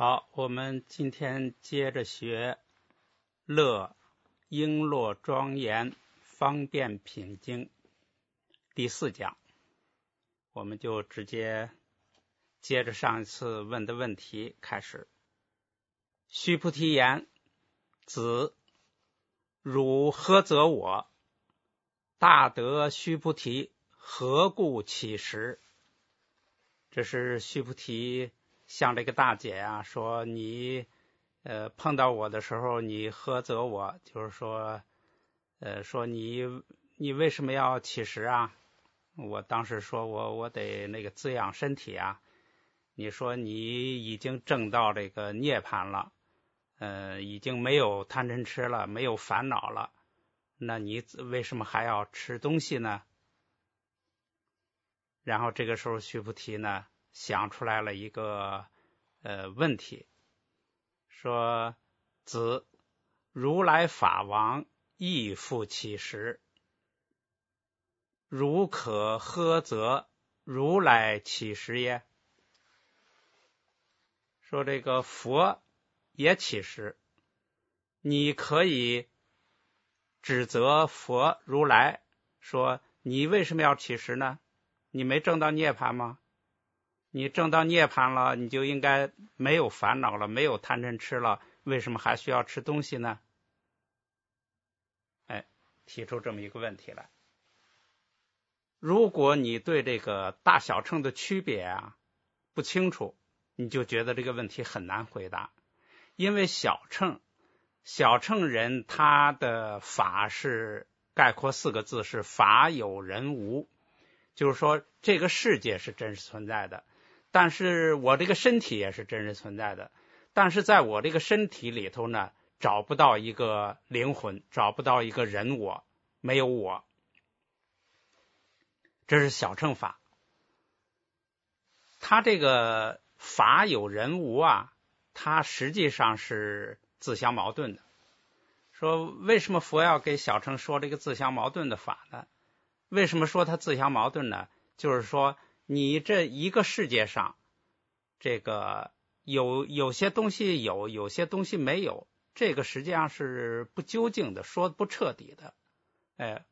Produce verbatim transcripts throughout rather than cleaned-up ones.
好，我们今天接着学乐璎珞庄严方便品经第四讲，我们就直接接着上一次问的问题开始。须菩提言：子汝何则我？大德须菩提，何故乞食？这是须菩提向这个大姐啊说，你呃碰到我的时候，你呵责我，就是说呃说你你为什么要乞食啊？我当时说我我得那个滋养身体啊。你说你已经证到这个涅槃了，呃已经没有贪嗔痴了，没有烦恼了，那你为什么还要吃东西呢？然后这个时候须菩提呢想出来了一个呃问题，说：子如来法王亦复乞食，如可呵责如来乞食耶？说这个佛也乞食，你可以指责佛如来说，你为什么要乞食呢？你没证到涅槃吗？你证到涅槃了，你就应该没有烦恼了，没有贪嗔痴了，为什么还需要吃东西呢？哎，提出这么一个问题来。如果你对这个大小乘的区别啊不清楚，你就觉得这个问题很难回答。因为小乘小乘人他的法是概括四个字，是法有人无，就是说这个世界是真实存在的，但是我这个身体也是真实存在的，但是在我这个身体里头呢，找不到一个灵魂，找不到一个人我，没有我。这是小乘法。他这个法有人无啊，它实际上是自相矛盾的。说为什么佛要给小乘说这个自相矛盾的法呢？为什么说它自相矛盾呢？就是说你这一个世界上，这个有有些东西有，有些东西没有，这个实际上是不究竟的，说不彻底的。哎，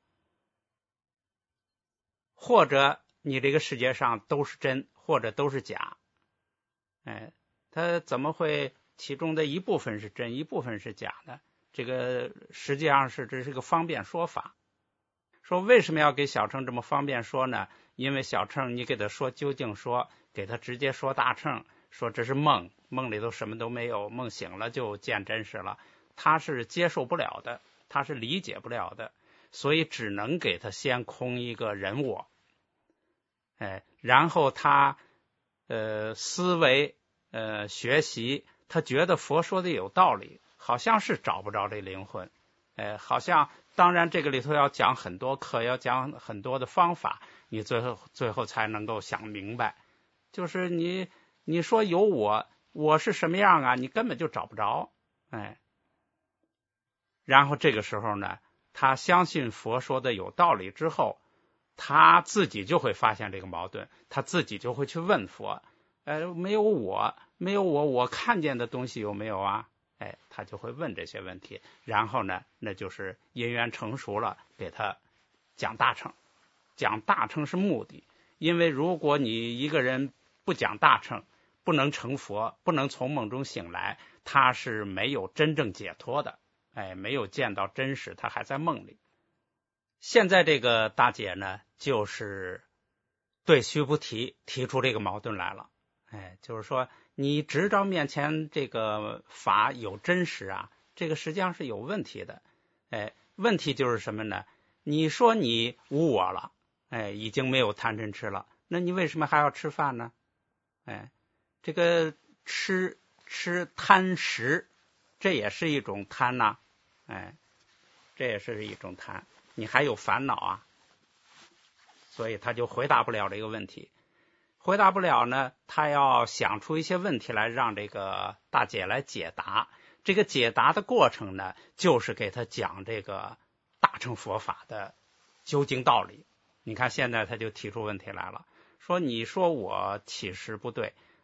或者你这个世界上都是真，或者都是假。哎，它怎么会其中的一部分是真，一部分是假呢？这个实际上是这是个方便说法。说为什么要给小乘这么方便说呢？因为小乘你给他说究竟说，给他直接说大乘，说这是梦，梦里头什么都没有，梦醒了就见真实了，他是接受不了的，他是理解不了的，所以只能给他先空一个人我。哎，然后他呃思维呃学习，他觉得佛说的有道理，好像是找不着这灵魂。哎，好像当然这个里头要讲很多课，要讲很多的方法，你最后最后才能够想明白。就是你你说有我，我是什么样啊？你根本就找不着。哎，然后这个时候呢，他相信佛说的有道理之后，他自己就会发现这个矛盾，他自己就会去问佛，呃，没有我，没有我，我看见的东西有没有啊？哎，他就会问这些问题，然后呢，那就是因缘成熟了，给他讲大乘。讲大乘是目的，因为如果你一个人不讲大乘，不能成佛，不能从梦中醒来，他是没有真正解脱的。哎，没有见到真实，他还在梦里。现在这个大姐呢，就是对须菩提提出这个矛盾来了。哎，就是说你执着面前这个法有真实啊，这个实际上是有问题的。哎，问题就是什么呢？你说你无我了，哎，已经没有贪嗔痴了，那你为什么还要吃饭呢？哎，这个吃吃贪食，这也是一种贪呐、啊，哎，这也是一种贪，你还有烦恼啊，所以他就回答不了这个问题。回答不了呢，他要想出一些问题来让这个大姐来解答。这个解答的过程呢，就是给他讲这个大乘佛法的究竟道理。你看现在他就提出问题来了，说你说我乞食不对，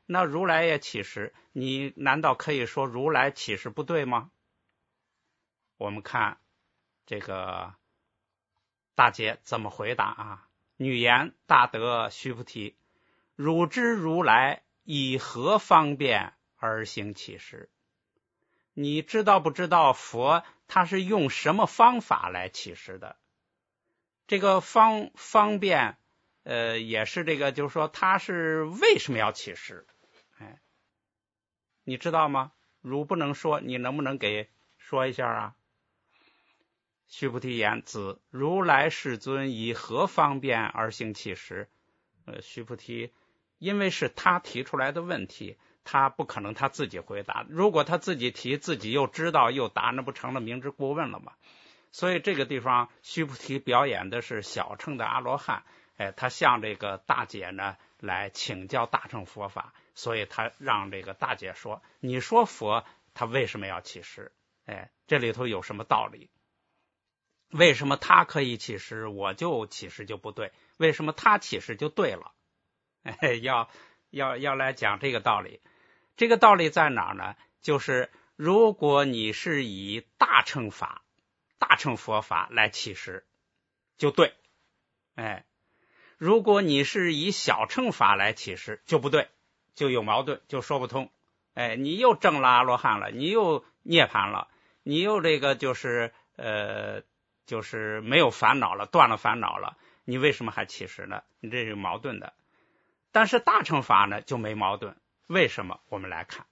那如来也起时，你难道可以说如来起时不对吗？我们看这个大姐怎么回答啊？女言大德须菩提，汝知如来以何方便而行起时？你知道不知道佛他是用什么方法来起时的？这个方方便呃也是这个就是说他是为什么要起时？哎，你知道吗？汝不能说，你能不能给说一下啊？须菩提言：子如来世尊以何方便而行起时？呃，须菩提，因为是他提出来的问题，他不可能他自己回答。如果他自己提，自己又知道又答，那不成了明知故问了吗？所以这个地方，须菩提表演的是小乘的阿罗汉，哎，他向这个大姐呢来请教大乘佛法，所以他让这个大姐说：“你说佛他为什么要起时？哎，这里头有什么道理？为什么他可以起时，我就起时就不对？为什么他起时就对了？”哎，要要要来讲这个道理。这个道理在哪儿呢？就是如果你是以大乘法、大乘佛法来起时，就对。哎，如果你是以小乘法来起时，就不对，就有矛盾，就说不通。哎，你又证了阿罗汉了，你又涅槃了，你又这个就是呃，就是没有烦恼了，断了烦恼了，你为什么还起时呢？你这是矛盾的。但是大乘法呢就没矛盾，为什么？我们来看，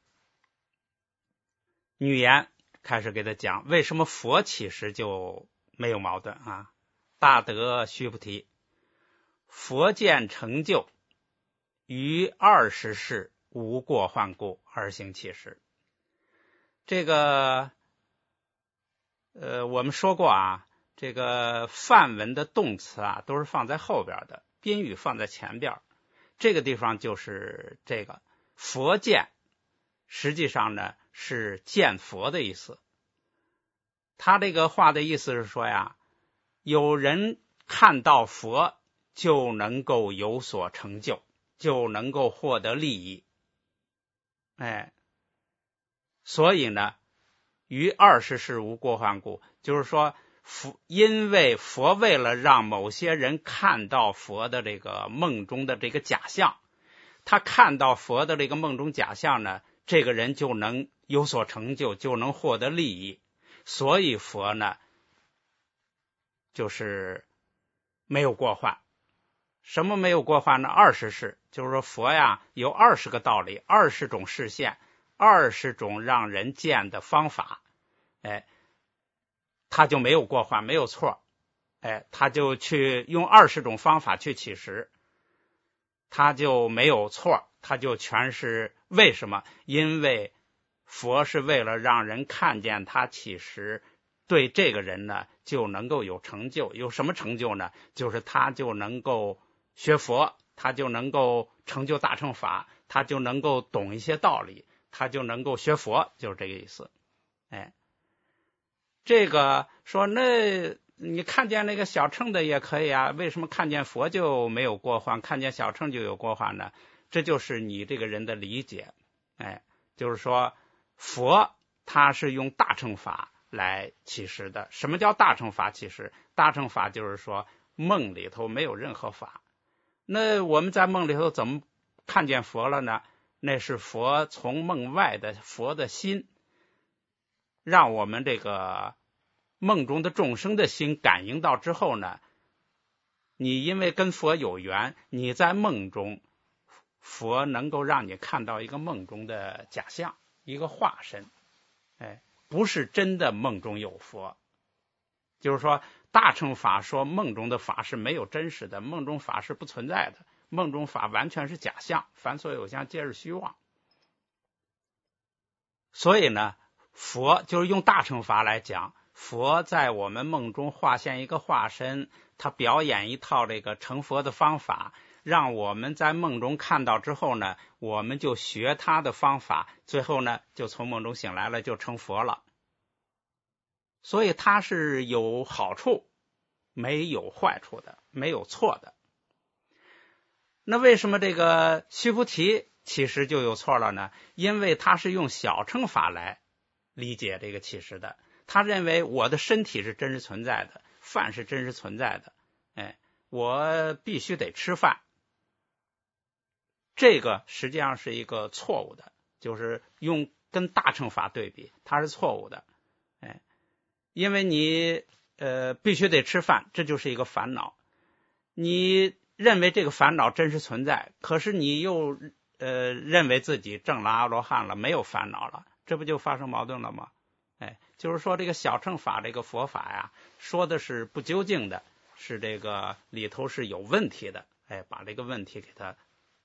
女言开始给他讲为什么佛起时就没有矛盾啊？大德须菩提，佛见成就于二十世无过患故而行起时。这个呃，我们说过啊，这个梵文的动词啊都是放在后边的，宾语放在前边。这个地方就是这个佛见，实际上呢是见佛的意思。他这个话的意思是说呀，有人看到佛就能够有所成就，就能够获得利益。哎，所以呢，于二十世无过患故，就是说佛，因为佛为了让某些人看到佛的这个梦中的这个假象，他看到佛的这个梦中假象呢，这个人就能有所成就，就能获得利益。所以佛呢，就是没有过患。什么没有过患呢？二十世，就是说佛呀有二十个道理，二十种视线，二十种让人见的方法，哎，他就没有过患，没有错。哎，他就去用二十种方法去起时，他就没有错，他就全是为什么？因为佛是为了让人看见他起时，对这个人呢就能够有成就。有什么成就呢？就是他就能够学佛，他就能够成就大乘法，他就能够懂一些道理，他就能够学佛，就是这个意思。哎，这个说那你看见那个小乘的也可以啊，为什么看见佛就没有过患，看见小乘就有过患呢？这就是你这个人的理解。哎，就是说佛他是用大乘法来起时的。什么叫大乘法起时？大乘法就是说梦里头没有任何法。那我们在梦里头怎么看见佛了呢？那是佛从梦外的佛的心，让我们这个梦中的众生的心感应到之后呢，你因为跟佛有缘，你在梦中，佛能够让你看到一个梦中的假象，一个化身。哎，不是真的梦中有佛。就是说大乘法说梦中的法是没有真实的，梦中法是不存在的，梦中法完全是假象，凡所有相皆是虚妄。所以呢，佛就是用大乘法来讲，佛在我们梦中化现一个化身，他表演一套这个成佛的方法，让我们在梦中看到之后呢，我们就学他的方法，最后呢就从梦中醒来了，就成佛了。所以它是有好处没有坏处的，没有错的。那为什么这个须菩提启示就有错了呢？因为他是用小乘法来理解这个启示的，他认为我的身体是真实存在的，饭是真实存在的，哎，我必须得吃饭。这个实际上是一个错误的，就是用跟大乘法对比，它是错误的，哎，因为你呃必须得吃饭，这就是一个烦恼。你认为这个烦恼真实存在，可是你又呃认为自己证了阿罗汉了，没有烦恼了，这不就发生矛盾了吗？哎，就是说这个小乘法这个佛法呀，说的是不究竟的，是这个里头是有问题的，哎，把这个问题给他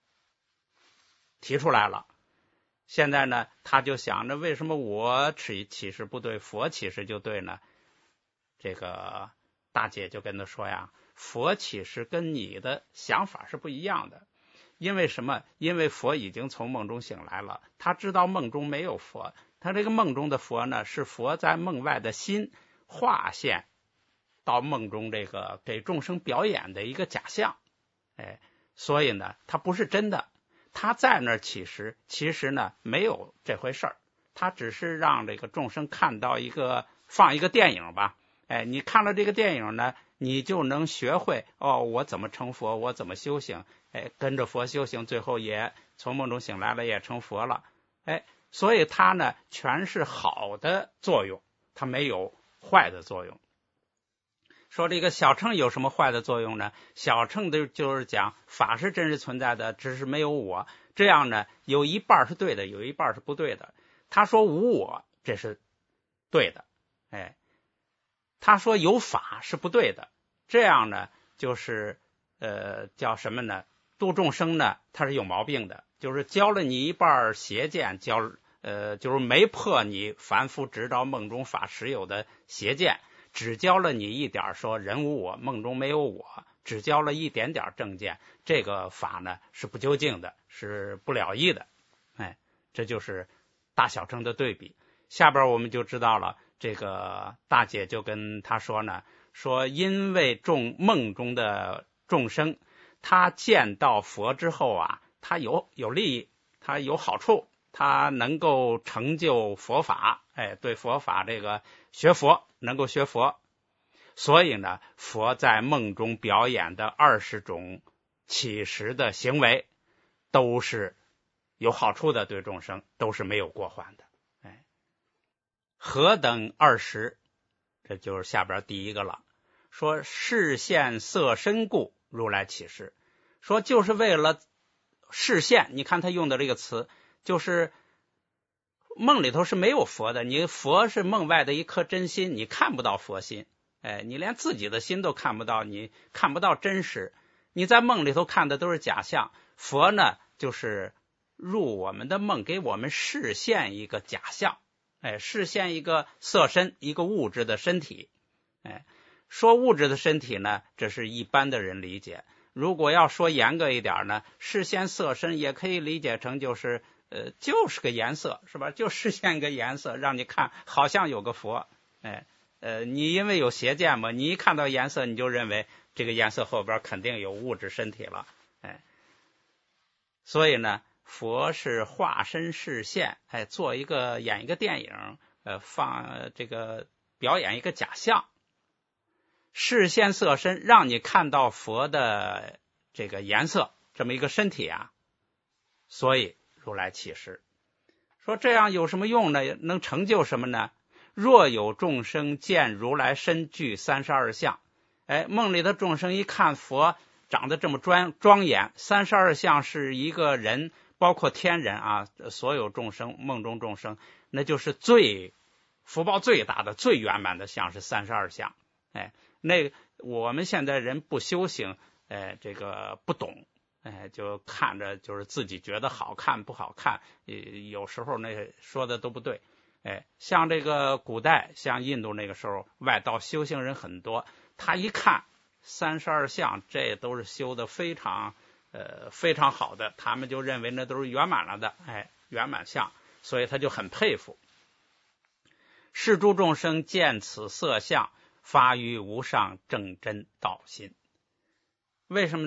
提出来了。现在呢，他就想着为什么我启启示不对，佛启示就对呢？这个大姐就跟他说呀，佛启示跟你的想法是不一样的。因为什么？因为佛已经从梦中醒来了，他知道梦中没有佛，他这个梦中的佛呢，是佛在梦外的心化现到梦中这个给众生表演的一个假象，哎，所以呢，它不是真的。他在那儿启示，其实呢没有这回事儿，他只是让这个众生看到一个放一个电影吧，哎，你看了这个电影呢，你就能学会哦，我怎么成佛，我怎么修行，哎，跟着佛修行，最后也从梦中醒来了，也成佛了，哎，所以它呢全是好的作用，它没有坏的作用。说这个小乘有什么坏的作用呢？小乘的就是讲法是真实存在的，只是没有我，这样呢有一半是对的，有一半是不对的。他说无我，这是对的，哎，他说有法是不对的，这样呢就是呃叫什么呢？度众生呢他是有毛病的，就是教了你一半邪见，教呃就是没破你凡夫执着梦中法实有的邪见，只教了你一点说人无我，梦中没有我，只教了一点点正见，这个法呢是不究竟的，是不了义的，哎，这就是大小乘的对比。下边我们就知道了，这个大姐就跟他说呢，说因为众梦中的众生，他见到佛之后啊，他有有利益，他有好处，他能够成就佛法，哎，对佛法这个学佛能够学佛，所以呢，佛在梦中表演的二十种启示的行为都是有好处的，对众生都是没有过患的。哎，何等二十？这就是下边第一个了。说示现色身故，如来启示。说就是为了示现，你看他用的这个词，就是梦里头是没有佛的，你佛是梦外的一颗真心，你看不到佛心，哎，你连自己的心都看不到，你看不到真实，你在梦里头看的都是假象。佛呢，就是入我们的梦，给我们示现一个假象，哎，示现一个色身，一个物质的身体，哎，说物质的身体呢，这是一般的人理解。如果要说严格一点呢，示现色身也可以理解成就是呃，就是个颜色，是吧？就示现个颜色，让你看好像有个佛，哎，呃，你因为有邪见嘛，你一看到颜色，你就认为这个颜色后边肯定有物质身体了，哎，所以呢，佛是化身示现，哎，做一个演一个电影，呃，放这个表演一个假象，示现色身，让你看到佛的这个颜色，这么一个身体啊，所以如来启示说这样有什么用呢？能成就什么呢？若有众生见如来身具三十二相，哎，梦里的众生一看佛长得这么庄庄严，三十二相是一个人，包括天人啊，所有众生梦中众生，那就是最福报最大的最圆满的相是三十二相，哎，那我们现在人不修行，哎，这个不懂，哎，就看着就是自己觉得好看不好看，有时候那说的都不对，哎，像这个古代，像印度那个时候，外道修行人很多，他一看三十二相，这都是修的非常呃非常好的，他们就认为那都是圆满了的，哎，圆满相，所以他就很佩服。是诸众生见此色相，发于无上正真道心。为什么呢？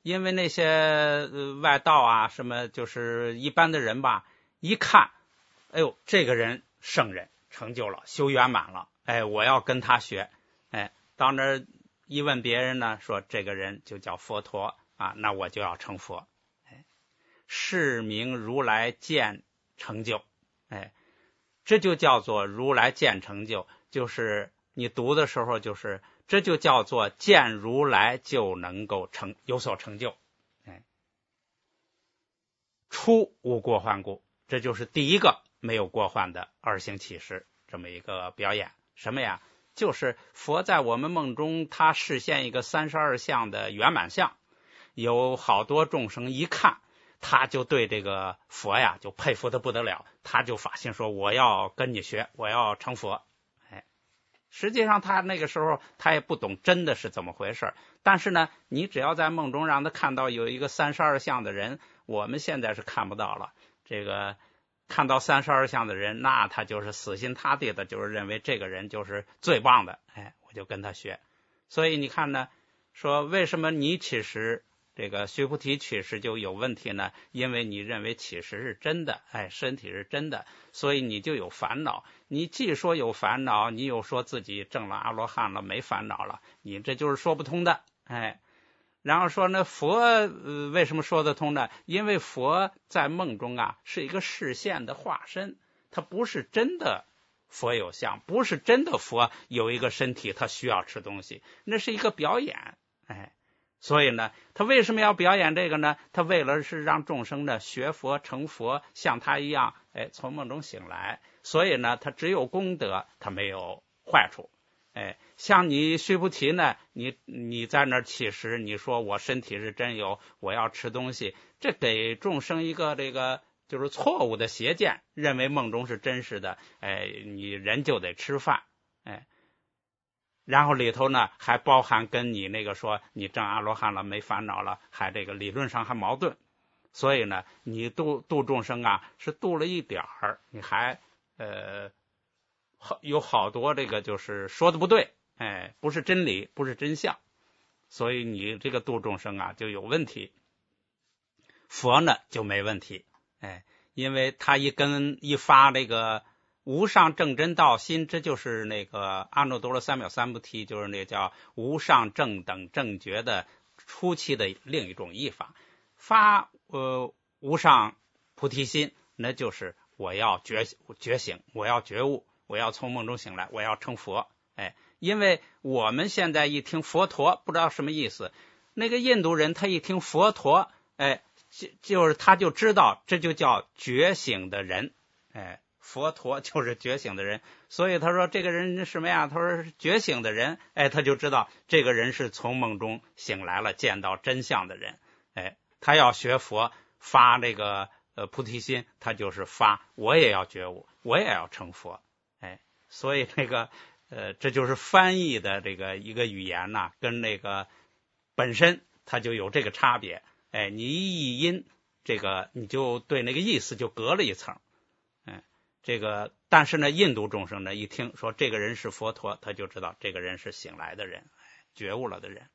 因为那些、呃、外道啊，什么就是一般的人吧，一看，哎呦，这个人圣人成就了，修圆满了，哎，我要跟他学，哎，到那儿一问别人呢，说这个人就叫佛陀啊，那我就要成佛，哎，是名如来见成就，哎，这就叫做如来见成就，就是你读的时候，就是这就叫做见如来就能够成有所成就，哎，初无过患故，这就是第一个没有过患的二行启示这么一个表演。什么呀？就是佛在我们梦中，他示现一个三十二相的圆满相，有好多众生一看，他就对这个佛呀就佩服的不得了，他就发心说我要跟你学，我要成佛。哎，实际上他那个时候他也不懂真的是怎么回事，但是呢，你只要在梦中让他看到有一个三十二相的人，我们现在是看不到了，这个看到三十二相的人，那他就是死心塌地的，就是认为这个人就是最棒的，哎，我就跟他学。所以你看呢，说为什么你启示这个须菩提启示就有问题呢？因为你认为启示是真的，哎，身体是真的，所以你就有烦恼。你既说有烦恼，你又说自己证了阿罗汉了，没烦恼了，你这就是说不通的，哎。然后说呢，佛、呃、为什么说得通呢？因为佛在梦中啊是一个示现的化身，他不是真的佛有相，不是真的佛有一个身体，他需要吃东西，那是一个表演，哎，所以呢，他为什么要表演这个呢？他为了是让众生呢学佛成佛，像他一样，哎，从梦中醒来，所以呢，他只有功德，他没有坏处。哎，像你须菩提呢，你你在那儿起时，你说我身体是真有，我要吃东西，这给众生一个这个就是错误的邪见，认为梦中是真实的，哎，你人就得吃饭，哎，然后里头呢还包含跟你那个说你证阿罗汉了没烦恼了，还这个理论上还矛盾，所以呢，你度度众生啊是度了一点儿，你还呃。有好多这个就是说的不对，哎，不是真理，不是真相，所以你这个度众生啊就有问题。佛呢就没问题，哎，因为他一根一发这个无上正真道心，这就是那个阿耨多罗三藐三菩提，就是那个叫无上正等正觉的初期的另一种译法。发呃无上菩提心，那就是我要觉觉醒，我要觉悟。我要从梦中醒来，我要成佛，哎，因为我们现在一听佛陀，不知道什么意思。那个印度人他一听佛陀，哎，就就是他就知道这就叫觉醒的人，哎，佛陀就是觉醒的人，所以他说这个人是什么呀？他说是觉醒的人，哎，他就知道这个人是从梦中醒来了，见到真相的人，哎，他要学佛发这个呃菩提心，他就是发我也要觉悟，我也要成佛。所以那个呃，这就是翻译的这个一个语言呐、啊，跟那个本身它就有这个差别。哎，你一译音，这个你就对那个意思就隔了一层。哎，这个但是呢，印度众生呢一听说这个人是佛陀，他就知道这个人是醒来的人，觉悟了的人。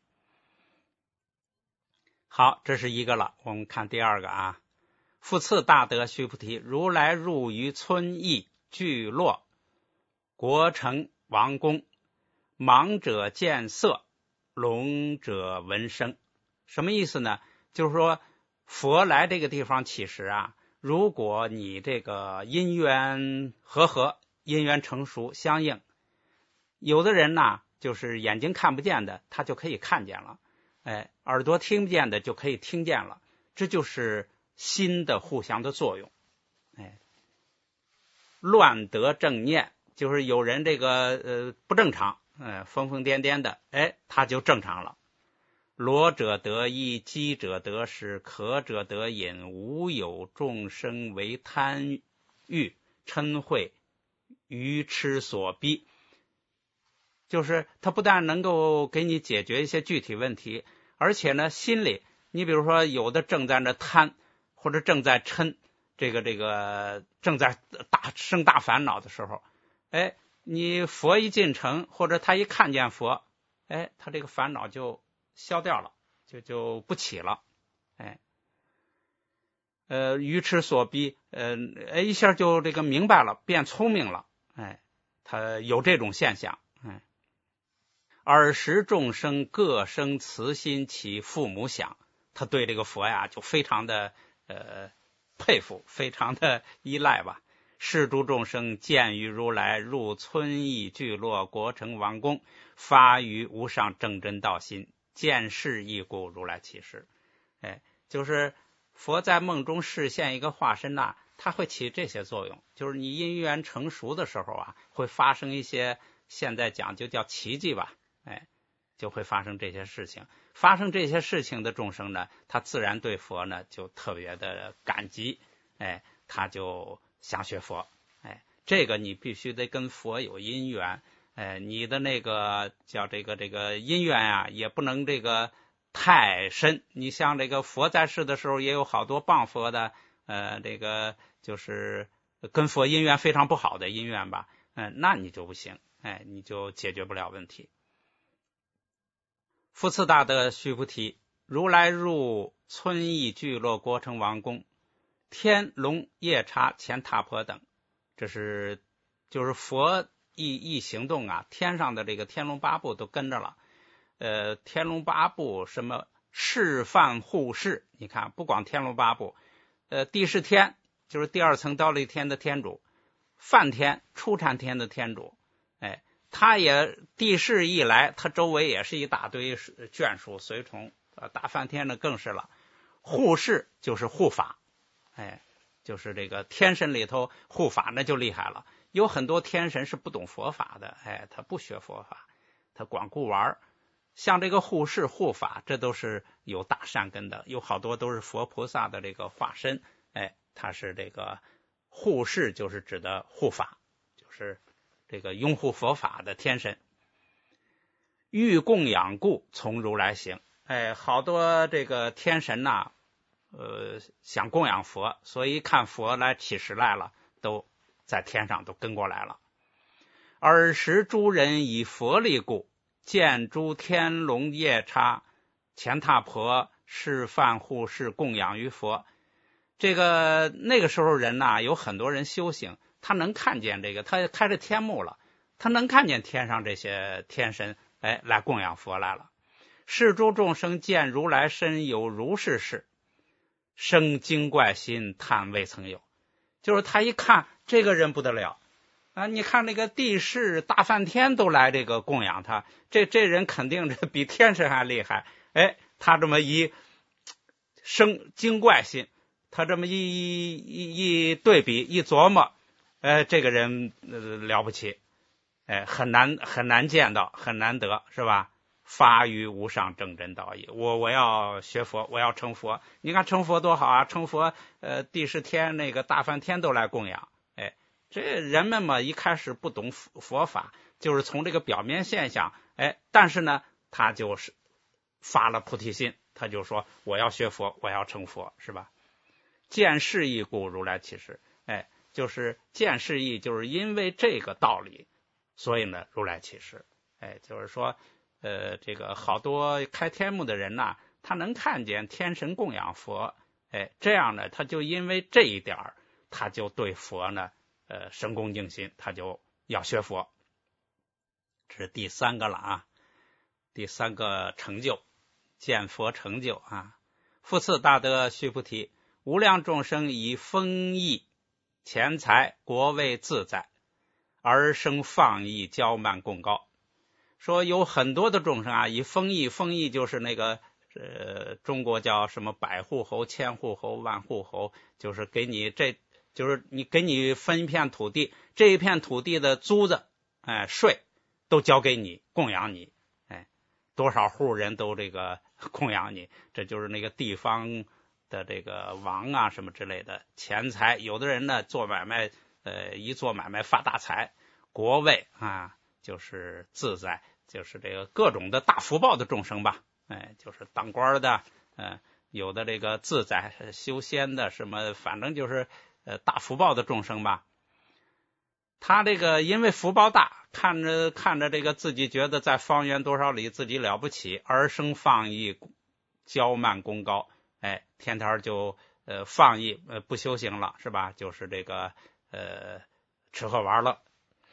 好，这是一个了。我们看第二个啊，复次大德须菩提，如来入于村邑聚落。国城王宫，盲者见色，聋者闻声。什么意思呢？就是说佛来这个地方起时啊，如果你这个因缘和合，因缘成熟相应，有的人呢就是眼睛看不见的，他就可以看见了，哎，耳朵听不见的就可以听见了，这就是心的互相的作用。哎，乱得正念，就是有人这个呃不正常，呃疯疯癫癫的，哎，他就正常了。罗者得衣，饥者得食，渴者得饮，无有众生为贪欲嗔恚愚痴所逼。就是他不但能够给你解决一些具体问题，而且呢，心里你比如说有的正在那贪，或者正在嗔，这个这个正在大生大烦恼的时候，哎，你佛一进城，或者他一看见佛，哎，他这个烦恼就消掉了， 就就不起了，哎，呃，愚痴所逼，呃，哎，一下就这个明白了，变聪明了，哎，他有这种现象，哎。尔时众生各生慈心，其父母想，他对这个佛呀就非常的呃佩服，非常的依赖吧。是诸众生见于如来入村邑聚落国城王宫，发于无上正真道心，见是亦故如来起示。哎，就是佛在梦中示现一个化身呐、啊，它会起这些作用，就是你因缘成熟的时候啊，会发生一些现在讲就叫奇迹吧。哎，就会发生这些事情。发生这些事情的众生呢，他自然对佛呢就特别的感激，哎，他就想学佛。哎，这个你必须得跟佛有因缘，哎，你的那个叫这个这个因缘啊，也不能这个太深。你像这个佛在世的时候，也有好多谤佛的，呃，这个就是跟佛因缘非常不好的因缘吧，嗯、呃，那你就不行，哎，你就解决不了问题。复次大德须菩提，如来入村邑聚落国城王宫，天龙夜叉乾闼婆等，这是就是佛一一行动啊，天上的这个天龙八部都跟着了。呃，天龙八部什么示范护世，你看不光天龙八部，呃，地势天就是第二层忉利天的天主，梵天初禅天的天主，哎。他也地势一来，他周围也是一大堆眷属随从，大梵天呢更是了。护世就是护法，哎，就是这个天神里头护法那就厉害了。有很多天神是不懂佛法的，哎，他不学佛法，他光顾玩。像这个护世护法，这都是有大善根的，有好多都是佛菩萨的这个化身，哎，他是这个护世就是指的护法，就是这个拥护佛法的天神。欲供养故从如来行，哎，好多这个天神呐、啊，呃，想供养佛，所以看佛来起示来了，都在天上都跟过来了。尔时诸人以佛力故，见诸天龙夜叉乾闼婆示范护世供养于佛。这个那个时候人呐、啊，有很多人修行，他能看见这个，他开着天目了，他能看见天上这些天神，哎，来供养佛来了。是诸众生见如来身有如是事，生惊怪心，叹未曾有。就是他一看这个人不得了啊！你看那个地势大梵天都来这个供养他，这这人肯定是比天神还厉害。哎，他这么一生惊怪心，他这么一一一对比一琢磨，哎，这个人、呃、了不起，哎，很难很难见到，很难得，是吧？发于无上正真道义，我我要学佛，我要成佛。你看成佛多好啊！成佛，呃，地势天那个大梵天都来供养。哎，这人们嘛，一开始不懂佛法，就是从这个表面现象，哎，但是呢，他就是发了菩提心，他就说我要学佛，我要成佛，是吧？见是义故如来起示，哎，就是见是义，就是因为这个道理，所以呢，如来起示，哎，就是说。呃，这个好多开天目的人呐、啊，他能看见天神供养佛，哎，这样呢，他就因为这一点儿，他就对佛呢，呃，生恭敬心，他就要学佛。这是第三个了啊，第三个成就，见佛成就啊。复次大德须菩提，无量众生以丰益、钱财、国位自在，而生放逸、骄慢、贡高。说有很多的众生啊，以丰邑，丰邑就是那个呃，中国叫什么百户侯、千户侯、万户侯，就是给你这，就是你给你分一片土地，这一片土地的租子，哎，税都交给你，供养你，哎，多少户人都这个供养你，这就是那个地方的这个王啊什么之类的，钱财，有的人呢做买卖，呃，一做买卖发大财，国位啊，就是自在。就是这个各种的大福报的众生吧，哎，就是当官的，呃，有的这个自在修仙的，什么，反正就是呃大福报的众生吧。他这个因为福报大，看着看着这个自己觉得在方圆多少里自己了不起，而生放逸、 骄慢功高，哎，天天就呃放逸，呃不修行了，是吧？就是这个呃吃喝玩乐，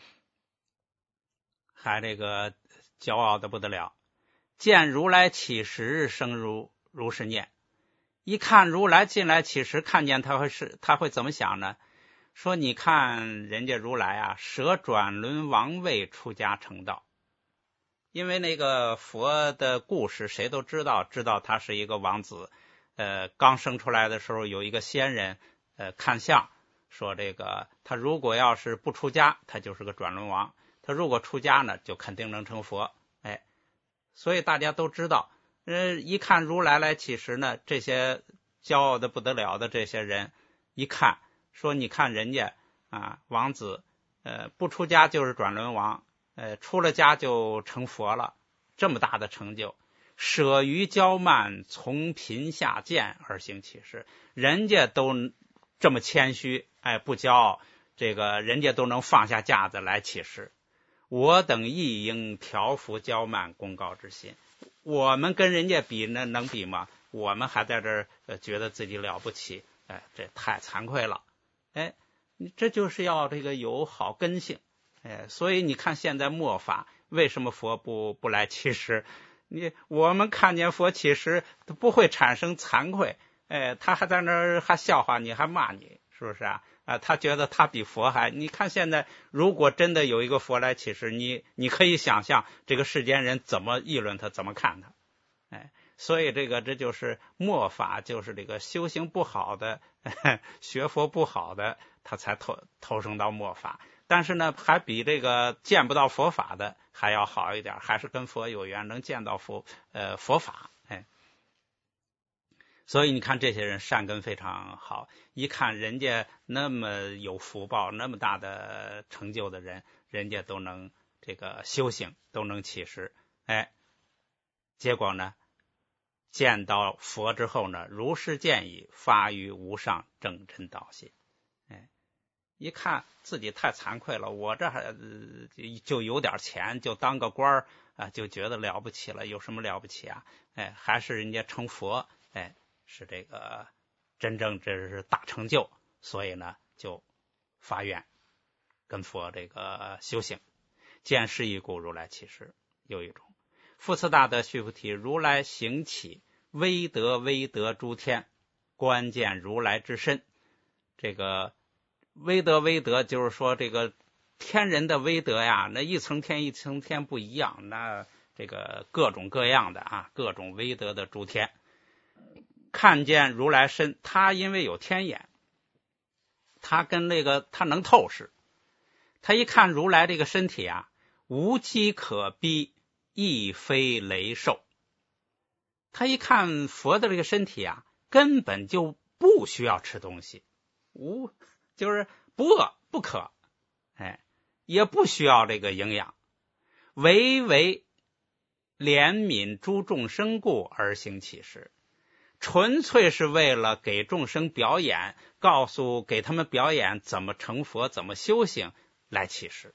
还这个骄傲的不得了。见如来起时，生如如是念。一看如来进来起时，看见他会是他会怎么想呢？说你看人家如来啊，舍转轮王位出家成道。因为那个佛的故事谁都知道，知道他是一个王子，呃，刚生出来的时候有一个仙人，呃，看相说这个他如果要是不出家，他就是个转轮王；他如果出家呢，就肯定能成佛。哎，所以大家都知道，呃，一看如来来起时呢，这些骄傲的不得了的这些人一看，说你看人家啊，王子，呃，不出家就是转轮王。呃，出了家就成佛了，这么大的成就，舍于骄慢，从贫下贱而行其事。人家都这么谦虚，哎，不骄傲，这个人家都能放下架子来起事。我等亦应调伏骄慢功高之心。我们跟人家比，那能比吗？我们还在这儿、呃、觉得自己了不起，哎，这太惭愧了。哎，这就是要这个有好根性。哎，所以你看现在末法，为什么佛不不来起时？你我们看见佛起时，他不会产生惭愧，哎，他还在那儿还笑话你，还骂你，是不是啊？啊，他觉得他比佛还……你看现在，如果真的有一个佛来起时，你你可以想象这个世间人怎么议论他，怎么看他，哎，所以这个这就是末法，就是这个修行不好的、学佛不好的，他才投投生到末法。但是呢，还比这个见不到佛法的还要好一点，还是跟佛有缘，能见到佛呃佛法，哎，所以你看这些人善根非常好，一看人家那么有福报，那么大的成就的人，人家都能这个修行，都能起事，哎，结果呢，见到佛之后呢，如是见已，发于无上正真道心，哎。一看自己太惭愧了，我这还、呃、就有点钱，就当个官啊，就觉得了不起了，有什么了不起啊？哎，还是人家成佛，哎，是这个真正这是大成就，所以呢，就发愿跟佛这个修行，见是一故如来起时。有一种复次大德须菩提，如来行起，威德威德诸天，观见如来之身，这个。威德威德就是说这个天人的威德呀，那一层天一层天不一样，那这个各种各样的啊，各种威德的诸天，看见如来身，他因为有天眼，他跟那个他能透视，他一看如来这个身体啊，无机可逼，亦非雷兽。他一看佛的这个身体啊，根本就不需要吃东西，无。就是不饿不渴，哎，也不需要这个营养，唯为怜悯诸众生故而行其事，纯粹是为了给众生表演，告诉给他们表演怎么成佛，怎么修行来起事。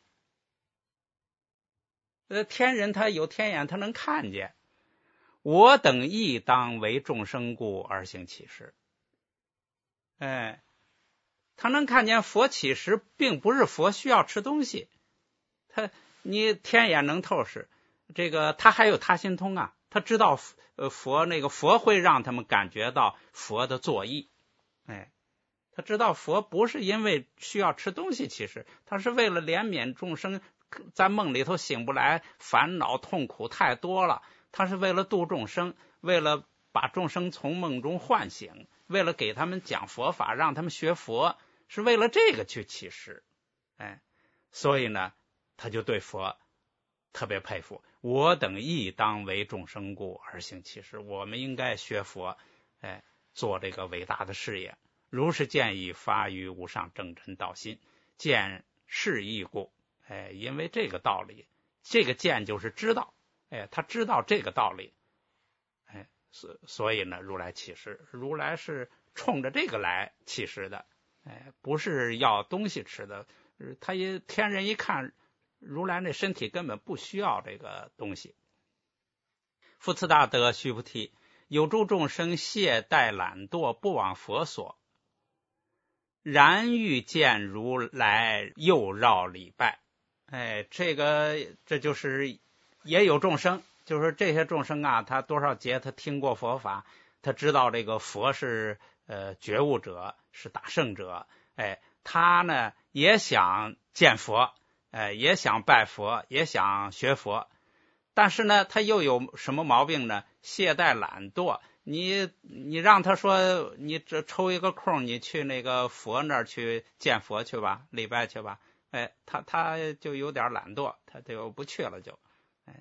呃，天人他有天眼，他能看见，我等亦当为众生故而行其事，哎。他能看见佛起时，并不是佛需要吃东西，他你天眼能透视，这个他还有他心通啊，他知道呃佛那个佛会让他们感觉到佛的作意，哎，他知道佛不是因为需要吃东西起事，他是为了怜悯众生，在梦里头醒不来，烦恼痛苦太多了，他是为了度众生，为了把众生从梦中唤醒，为了给他们讲佛法，让他们学佛，是为了这个去起事，哎，所以呢，他就对佛特别佩服。我等亦当为众生故而行其事，我们应该学佛，哎，做这个伟大的事业。如是见已，发于无上正真道心，见是义故，哎，因为这个道理，这个见就是知道，哎，他知道这个道理，哎，所所以呢，如来起事，如来是冲着这个来起事的。哎，不是要东西吃的，他也天人一看，如来那身体根本不需要这个东西。复次大德须菩提， 有诸众生懈怠懒惰，不往佛所，然欲见如来，又绕礼拜。哎，这个这就是也有众生，就是这些众生啊，他多少劫他听过佛法，他知道这个佛是呃觉悟者，是大圣者，哎，他呢也想见佛，哎，也想拜佛，也想学佛，但是呢，他又有什么毛病呢？懈怠懒惰。你你让他说，你这抽一个空，你去那个佛那儿去见佛去吧，礼拜去吧。哎，他他就有点懒惰，他就不去了就。哎，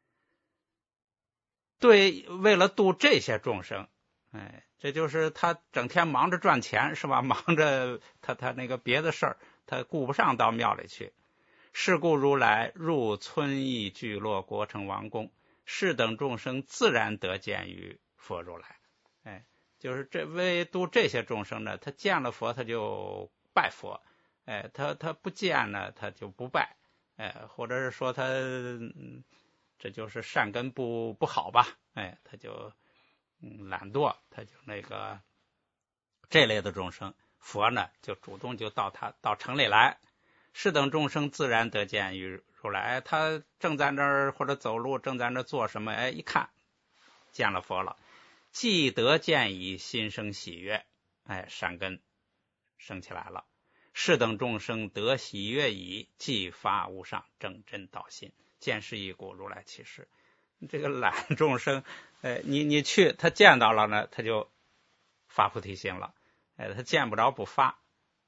对，为了度这些众生，哎，这就是他整天忙着赚钱是吧？忙着他他那个别的事儿，他顾不上到庙里去。是故如来入村邑聚落国城王宫，是等众生自然得见于佛如来。哎，就是这为度这些众生呢，他见了佛他就拜佛，哎，他他不见呢他就不拜，哎，或者是说他、嗯、这就是善根不不好吧，哎，他就、嗯、懒惰，他就那个这类的众生，佛呢就主动就到他到城里来。是等众生自然得见于如来，他正在那儿或者走路，正在那儿做什么，哎，一看见了佛了，既得见已，心生喜悦，哎，善根升起来了。是等众生得喜悦已，即发无上正真道心，见是一故如来其实。这个懒众生，哎，你你去，他见到了呢，他就发菩提心了，哎，他见不着不发。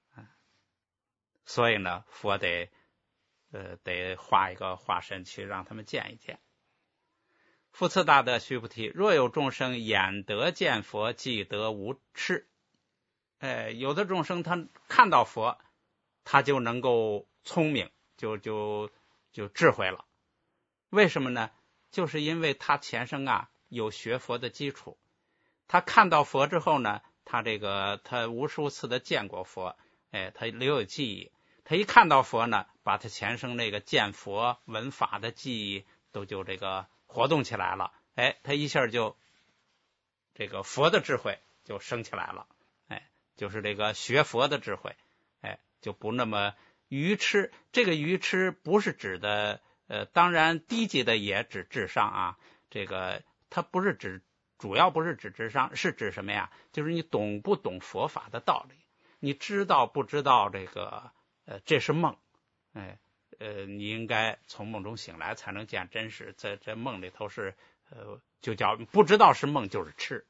所以呢，佛得呃得画一个化身去让他们见一见。复次大德须菩提，若有众生眼得见佛，即得无痴。哎，有的众生他看到佛，他就能够聪明，就就就智慧了。为什么呢？就是因为他前生啊有学佛的基础，他看到佛之后呢，他这个他无数次的见过佛，哎，他留有记忆。他一看到佛呢，把他前生那个见佛闻法的记忆都就这个活动起来了，哎，他一下就这个佛的智慧就升起来了，哎，就是这个学佛的智慧，哎，就不那么愚痴。这个愚痴不是指的，呃，当然低级的也指智商啊，这个它不是指，主要不是指智商，是指什么呀？就是你懂不懂佛法的道理，你知道不知道这个。呃，这是梦，哎，呃，你应该从梦中醒来才能见真实。在这梦里头是，呃，就叫不知道是梦就是痴。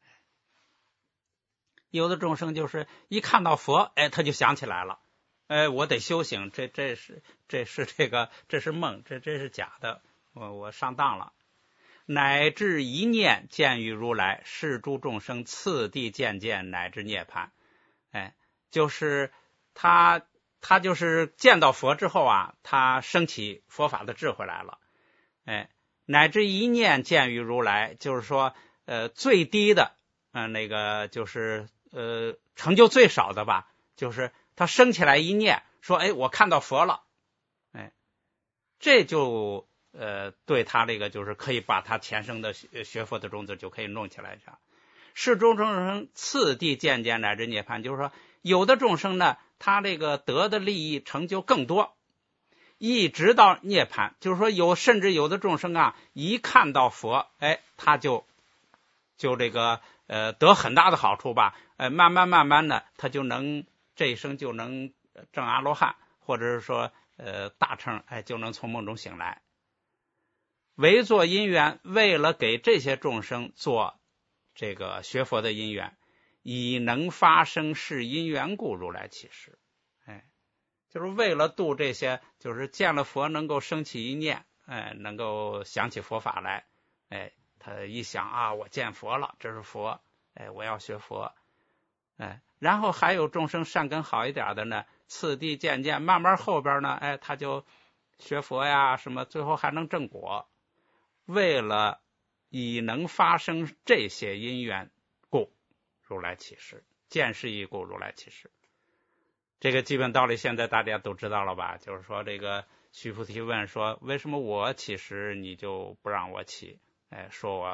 有的众生就是一看到佛，哎，他就想起来了，哎，我得修行，这这是这是这个这是梦，这这是假的，我我上当了。乃至一念见于如来，是诸众生次第渐渐乃至涅槃。哎，就是他。他就是见到佛之后啊，他升起佛法的智慧来了，哎，乃至一念见于如来，就是说，呃，最低的，嗯、呃，那个就是呃，成就最少的吧，就是他升起来一念，说，哎，我看到佛了，哎，这就呃，对他这个就是可以把他前生的学学佛的种子就可以弄起来这样。是诸众生次第渐渐乃至涅槃，就是说，有的众生呢。他这个得的利益成就更多，一直到涅槃，就是说有甚至有的众生啊，一看到佛，哎，他就就这个呃得很大的好处吧，呃，慢慢慢慢的，他就能这一生就能证阿罗汉，或者是说呃大乘，哎，就能从梦中醒来。为做因缘，为了给这些众生做这个学佛的因缘。以能发生是因缘故如来起示，哎，就是为了度这些，就是见了佛能够升起一念，哎，能够想起佛法来，哎，他一想啊，我见佛了，这是佛，哎，我要学佛，哎，然后还有众生善根好一点的呢，次第渐渐，慢慢后边呢，哎，他就学佛呀，什么，最后还能正果。为了以能发生这些因缘故。如来起示，见是一故如来起示。这个基本道理现在大家都知道了吧？就是说这个须菩提问说，为什么我起示你就不让我起？哎，说我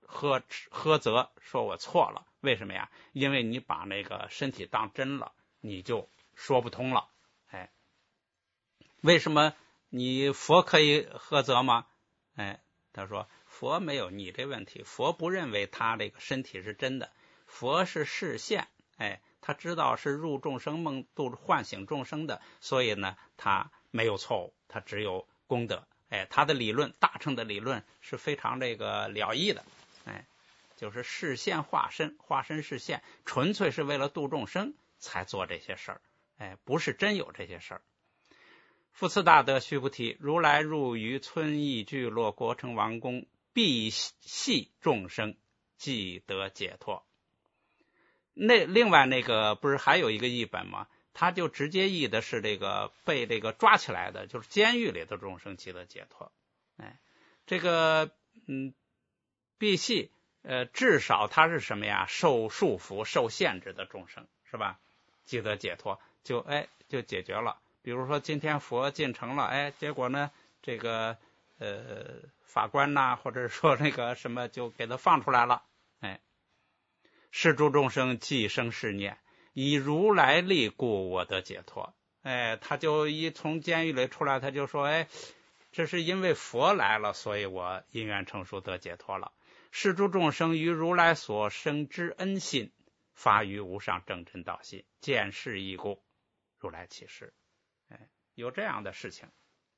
呵呵责，说我错了。为什么呀？因为你把那个身体当真了，你就说不通了。哎，为什么你佛可以呵责吗？哎，他说佛没有你这问题，佛不认为他这个身体是真的，佛是示现，哎，他知道是入众生梦度唤醒众生的，所以呢，他没有错误，他只有功德。哎，他的理论，大乘的理论是非常这个了义的，哎，就是示现化身，化身示现，纯粹是为了度众生才做这些事儿，哎，不是真有这些事儿。复次大德须菩提，如来入于村邑聚落国城王宫，必系众生，即得解脱。那另外那个不是还有一个译本吗？他就直接译的是这个被这个抓起来的，就是监狱里的众生即得解脱。哎，这个嗯，必系呃，至少他是什么呀？受束缚、受限制的众生，是吧？即得解脱，就哎就解决了。比如说今天佛进城了，哎，结果呢，这个呃法官呐、啊，或者说那个什么，就给他放出来了。哎，是诸众生既生是念，以如来力故，我得解脱。哎，他就一从监狱里出来，他就说，哎，这是因为佛来了，所以我因缘成熟得解脱了。是诸众生于如来所生之恩心，发于无上正真道心，见是义故，如来启示。哎，有这样的事情。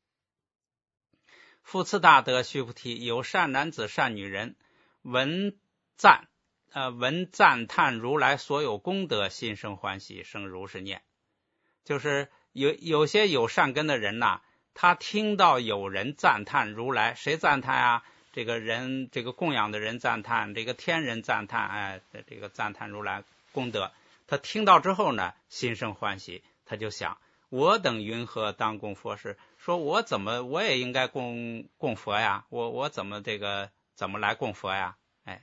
复次大德须菩提，有善男子善女人，闻赞呃闻赞叹如来所有功德，心生欢喜，生如是念。就是有有些有善根的人呐、啊，他听到有人赞叹如来，谁赞叹啊？这个人，这个供养的人赞叹，这个天人赞叹，哎，这个赞叹如来功德。他听到之后呢，心生欢喜，他就想，我等云何当供佛事？说我怎么我也应该供供佛呀？我我怎么这个怎么来供佛呀？哎，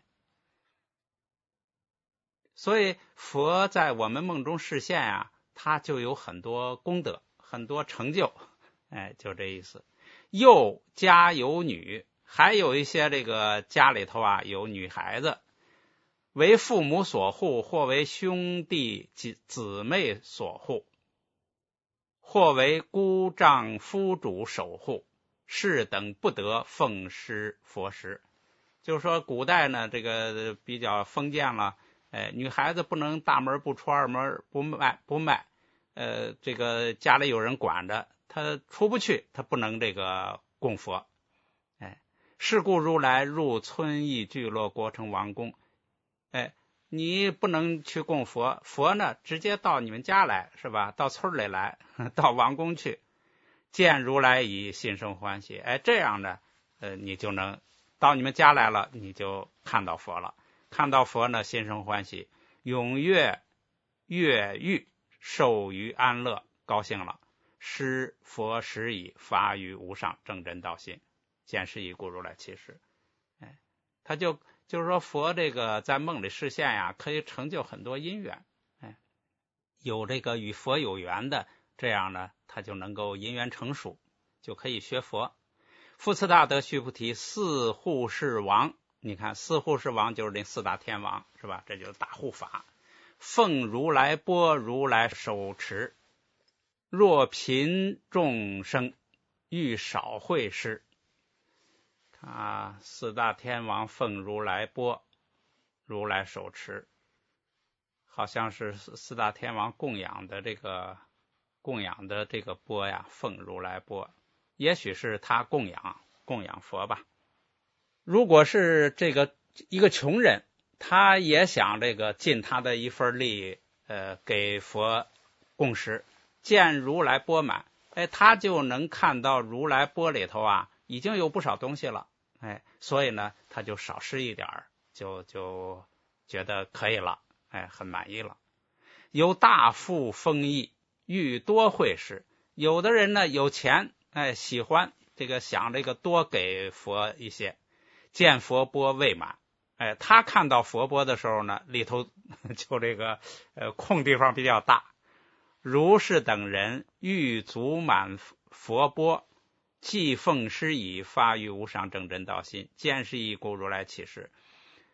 所以佛在我们梦中示现呀，他就有很多功德，很多成就，哎，就这意思。又家有女，还有一些这个家里头啊有女孩子，为父母所护，或为兄弟姊妹所护，或为姑丈夫主守护，是等不得奉施佛食。就是说古代呢，这个比较封建了，哎，女孩子不能大门不出二门不迈不迈，呃，这个家里有人管着，她出不去，她不能这个供佛。哎，是故如来入村邑聚落国城王宫，哎，你不能去供佛，佛呢直接到你们家来，是吧？到村里来，到王宫去，见如来已心生欢喜。哎，这样呢，呃，你就能到你们家来了，你就看到佛了。看到佛呢，心生欢喜，踊跃越狱，受于安乐，高兴了。施佛食已，发于无上正真道心，见是义故，如来启示。哎，他就就是说佛这个在梦里示现呀，可以成就很多因缘。哎，有这个与佛有缘的，这样呢，他就能够因缘成熟，就可以学佛。复次大德须菩提，四护世王，你看四护世王就是那四大天王，是吧？这就是大护法，奉如来钵，如来手持。若贫众生欲少会施，啊，四大天王奉如来钵，如来手持，好像是四大天王供养的这个供养的这个钵呀，奉如来钵，也许是他供养供养佛吧。如果是这个一个穷人，他也想这个尽他的一份力，呃，给佛供食，见如来钵满，哎，他就能看到如来钵里头啊已经有不少东西了，哎，所以呢，他就少施一点，就就觉得可以了，哎，很满意了。有大富丰益，欲多会施。有的人呢有钱，哎，喜欢这个想这个多给佛一些，见佛钵未满，哎，他看到佛钵的时候呢，里头就这个呃空地方比较大。如是等人欲足满佛钵，既奉施已，发于无上正真道心，见是义故，如来启示。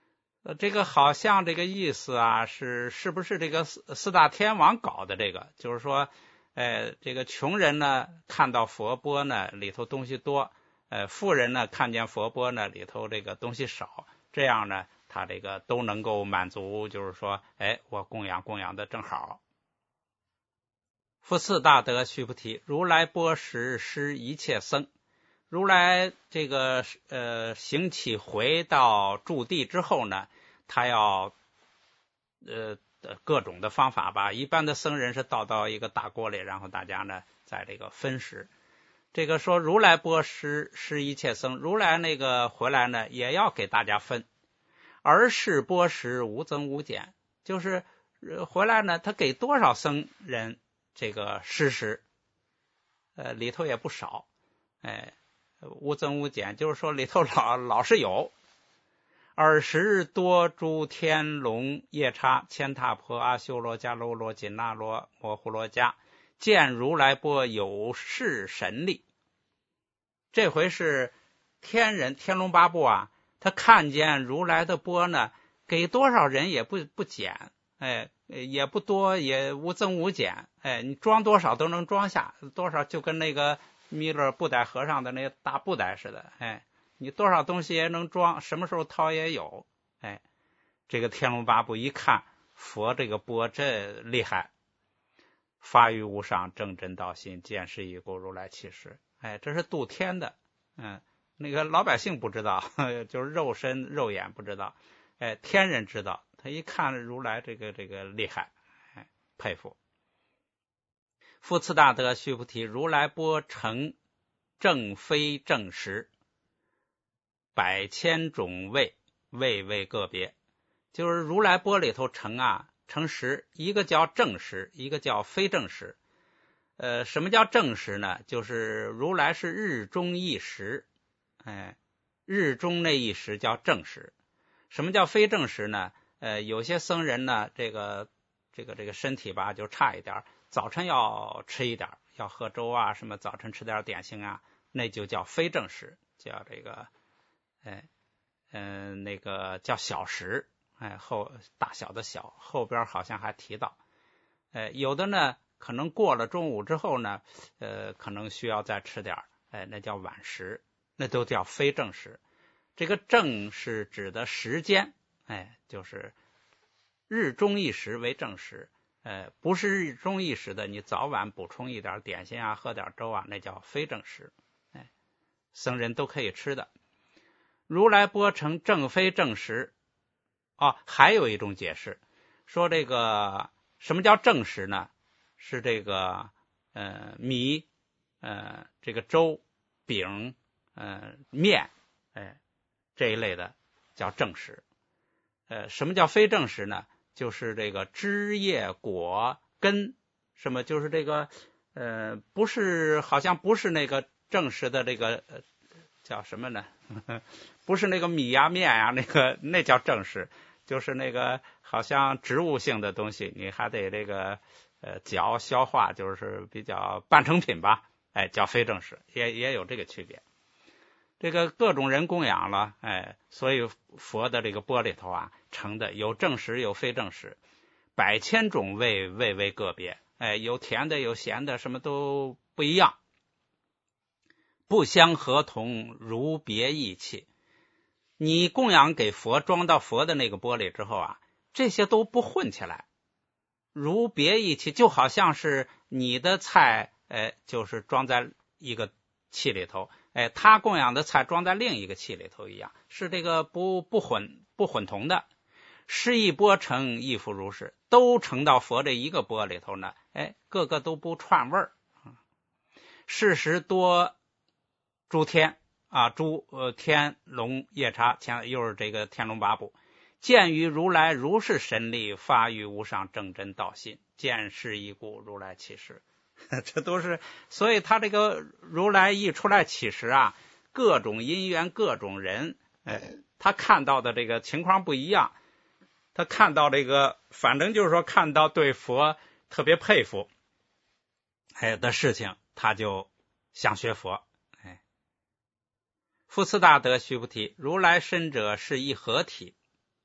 呃，这个好像这个意思啊，是是不是这个四四大天王搞的这个？就是说，呃，这个穷人呢看到佛钵呢里头东西多，呃，富人呢看见佛钵呢里头这个东西少，这样呢他这个都能够满足，就是说，哎，我供养供养的正好。复次大德须菩提，如来钵时施一切僧。如来这个呃行起回到驻地之后呢，他要呃各种的方法吧。一般的僧人是倒到一个大锅里，然后大家呢在这个分食。这个说如来钵施施一切僧，如来那个回来呢也要给大家分，而是钵食无增无减，就是回来呢他给多少僧人这个施食，呃里头也不少，哎。无增无减，就是说里头老老是有。尔时多诸天龙夜叉千塔婆阿修罗迦楼罗紧那罗摩呼罗迦见如来钵有是神力。这回是天人天龙八部啊，他看见如来的钵呢，给多少人也不不减，哎，也不多，也无增无减，哎，你装多少都能装下，多少就跟那个弥勒布袋和尚的那大布袋似的，哎，你多少东西也能装，什么时候掏也有，哎，这个天龙八部一看佛这个钵这厉害，发于无上正真道心，见是一故如来起时，哎，这是度天的，嗯，那个老百姓不知道，就是肉身肉眼不知道，哎，天人知道，他一看如来这个这个厉害，哎，佩服。复次大德须菩提，如来钵成正非正实，百千种味，味味个别。就是如来钵里头成啊，成实，一个叫正实，一个叫非正实。呃，什么叫正实呢？就是如来是日中一时，哎，日中那一时叫正实。什么叫非正实呢？呃，有些僧人呢，这个这个这个身体吧就差一点，早晨要吃一点，要喝粥啊，什么早晨吃点点心啊，那就叫非正食，叫这个，哎，嗯、呃，那个叫小食，哎，后大小的小，后边好像还提到，哎，有的呢，可能过了中午之后呢，呃，可能需要再吃点，哎，那叫晚食，那都叫非正食。这个正是指的时间，哎，就是日中一时为正时。呃，不是日中一时的，你早晚补充一点点心啊，喝点粥啊，那叫非正时。哎，僧人都可以吃的。如来钵成正非正时。哦，还有一种解释，说这个什么叫正时呢？是这个呃米，呃这个粥、饼、呃面，哎这一类的叫正时。呃，什么叫非正时呢？就是这个枝叶果根，什么就是这个呃不是，好像不是那个正式的这个、呃、叫什么呢？不是那个米呀面呀，那个那叫正时，就是那个好像植物性的东西，你还得这个呃嚼消化，就是比较半成品吧，哎，叫非正时，也也有这个区别。这个各种人供养了，哎，所以佛的这个钵里头啊，成的有正实有非正实，百千种味，味味个别，哎，有甜的有咸的，什么都不一样，不相合同，如别异器。你供养给佛装到佛的那个钵里之后啊，这些都不混起来，如别异器，就好像是你的菜，哎，就是装在一个器里头。哎，他供养的菜装在另一个器里头一样，是这个不不混不混同的。施一钵成，亦复如是，都成到佛这一个钵里头呢，哎，个个都不串味儿。是时多诸天啊，诸呃天龙夜叉，前又是这个天龙八部，见于如来如是神力，发于无上正真道心，见是一故如来起时。这都是，所以他这个如来一出来起时啊，各种因缘各种人，哎，他看到的这个情况不一样，他看到这个反正就是说看到对佛特别佩服哎的事情，他就想学佛。哎，复次大德须菩提，如来身者是一合体，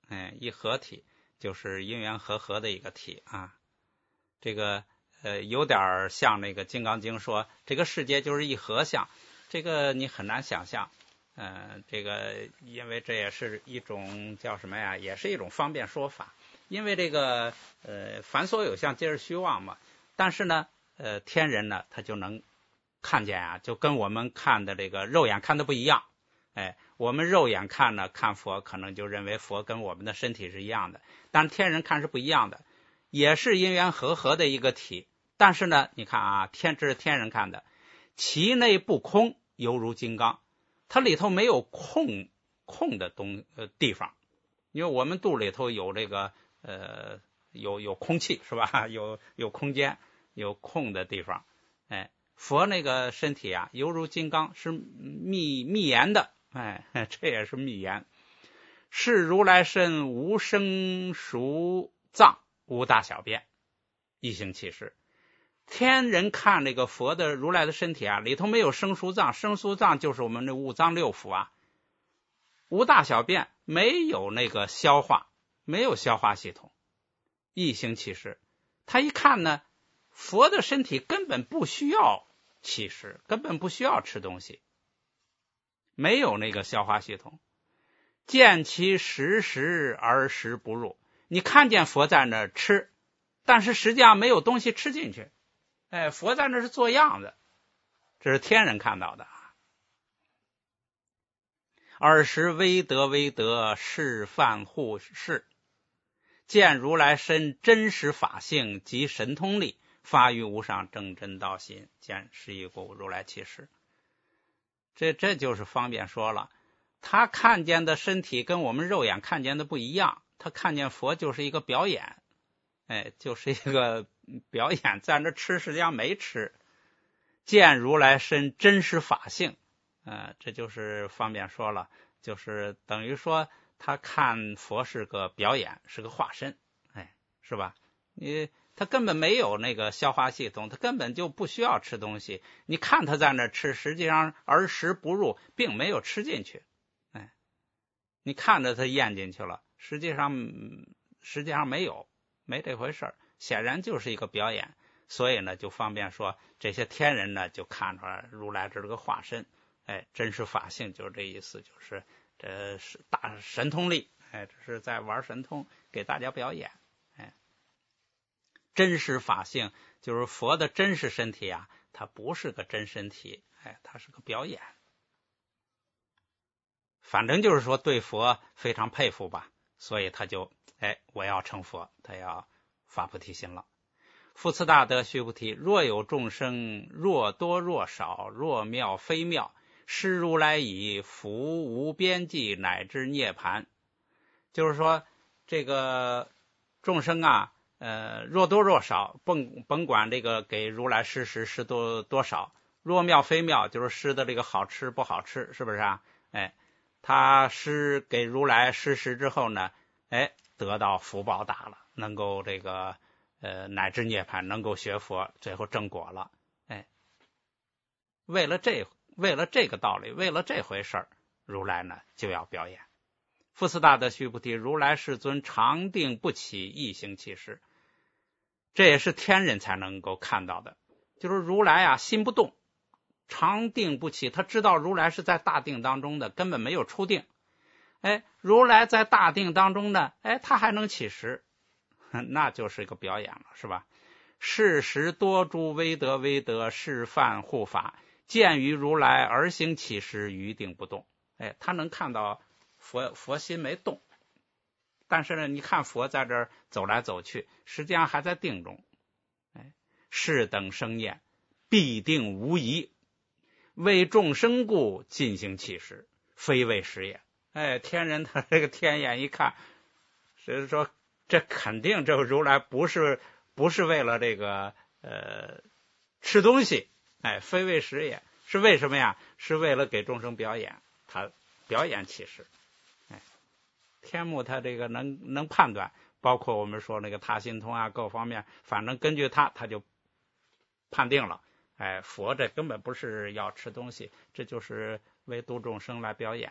哎，一合体就是因缘和合的一个体啊。这个呃有点像那个《金刚经》说这个世界就是一合相，这个你很难想象。呃，这个因为这也是一种叫什么呀，也是一种方便说法。因为这个呃凡所有相皆是虚妄嘛，但是呢呃天人呢他就能看见啊，就跟我们看的这个肉眼看的不一样。哎，我们肉眼看呢，看佛可能就认为佛跟我们的身体是一样的，但是天人看是不一样的，也是因缘和合的一个体。但是呢，你看啊，天这是天人看的，其内不空，犹如金刚，它里头没有空空的东呃地方，因为我们肚里头有这个呃有有空气是吧？有有空间，有空的地方。哎，佛那个身体啊，犹如金刚，是密密严的。哎，这也是密言。是如来身无生熟脏，无大小便，一行其事。天人看这个佛的如来的身体啊，里头没有生熟脏，生熟脏就是我们的五脏六腑啊。无大小便，没有那个消化，没有消化系统，一行其事。他一看呢，佛的身体根本不需要起食，根本不需要吃东西。没有那个消化系统，见其食时而食不入。你看见佛在那吃，但是实际上没有东西吃进去。哎，佛在那是做样子，这是天人看到的。尔时微得微得，示范护世，见如来身真实法性及神通力，发于无上正真道心，见是一故如来起示。这这就是方便说了，他看见的身体跟我们肉眼看见的不一样，他看见佛就是一个表演，哎，就是一个表演，在那吃实际上没吃。见如来身真实法性，呃，这就是方便说了，就是等于说他看佛是个表演，是个化身，哎，是吧？你他根本没有那个消化系统，他根本就不需要吃东西。你看他在那吃，实际上儿食不入，并没有吃进去。哎，你看着他咽进去了，实际上实际上没有，没这回事儿，显然就是一个表演。所以呢，就方便说这些天人呢，就看出来如来这是个化身，哎，真实法性就是这意思，就是这是大神通力，哎，这是在玩神通，给大家表演。真实法性就是佛的真实身体啊，它不是个真身体，哎，它是个表演。反正就是说对佛非常佩服吧，所以他就哎，我要成佛，他要发菩提心了。复次大德须菩提，若有众生，若多若少，若妙非妙，施如来以福无边际，乃至涅槃。就是说这个众生啊，呃，若多若少，甭甭管这个给如来施食施多多少，若妙非妙，就是施的这个好吃不好吃，是不是啊？哎，他施给如来施食之后呢，哎，得到福报大了，能够这个呃乃至涅槃，能够学佛，最后正果了。哎，为了这为了这个道理，为了这回事儿，如来呢就要表演。复次大德须菩提，如来世尊常定不起，一行其事。这也是天人才能够看到的，就是如来啊心不动，常定不起，他知道如来是在大定当中的，根本没有出定。哎，如来在大定当中呢，哎，他还能起食，那就是一个表演了，是吧？是时多诸威德威德示范护法，见于如来而行起食，于定不动。哎，他能看到佛佛心没动，但是呢，你看佛在这儿走来走去，实际上还在定中。哎，是等生念，必定无疑，为众生故进行起食，非为实也。哎，天人他这个天眼一看，所以说这肯定这个如来不是不是为了这个呃吃东西，哎，非为实也，是为什么呀？是为了给众生表演，他表演起食。哎，天目他这个能能判断，包括我们说那个他心通啊，各方面，反正根据他他就判定了。哎，佛这根本不是要吃东西，这就是为度众生来表演。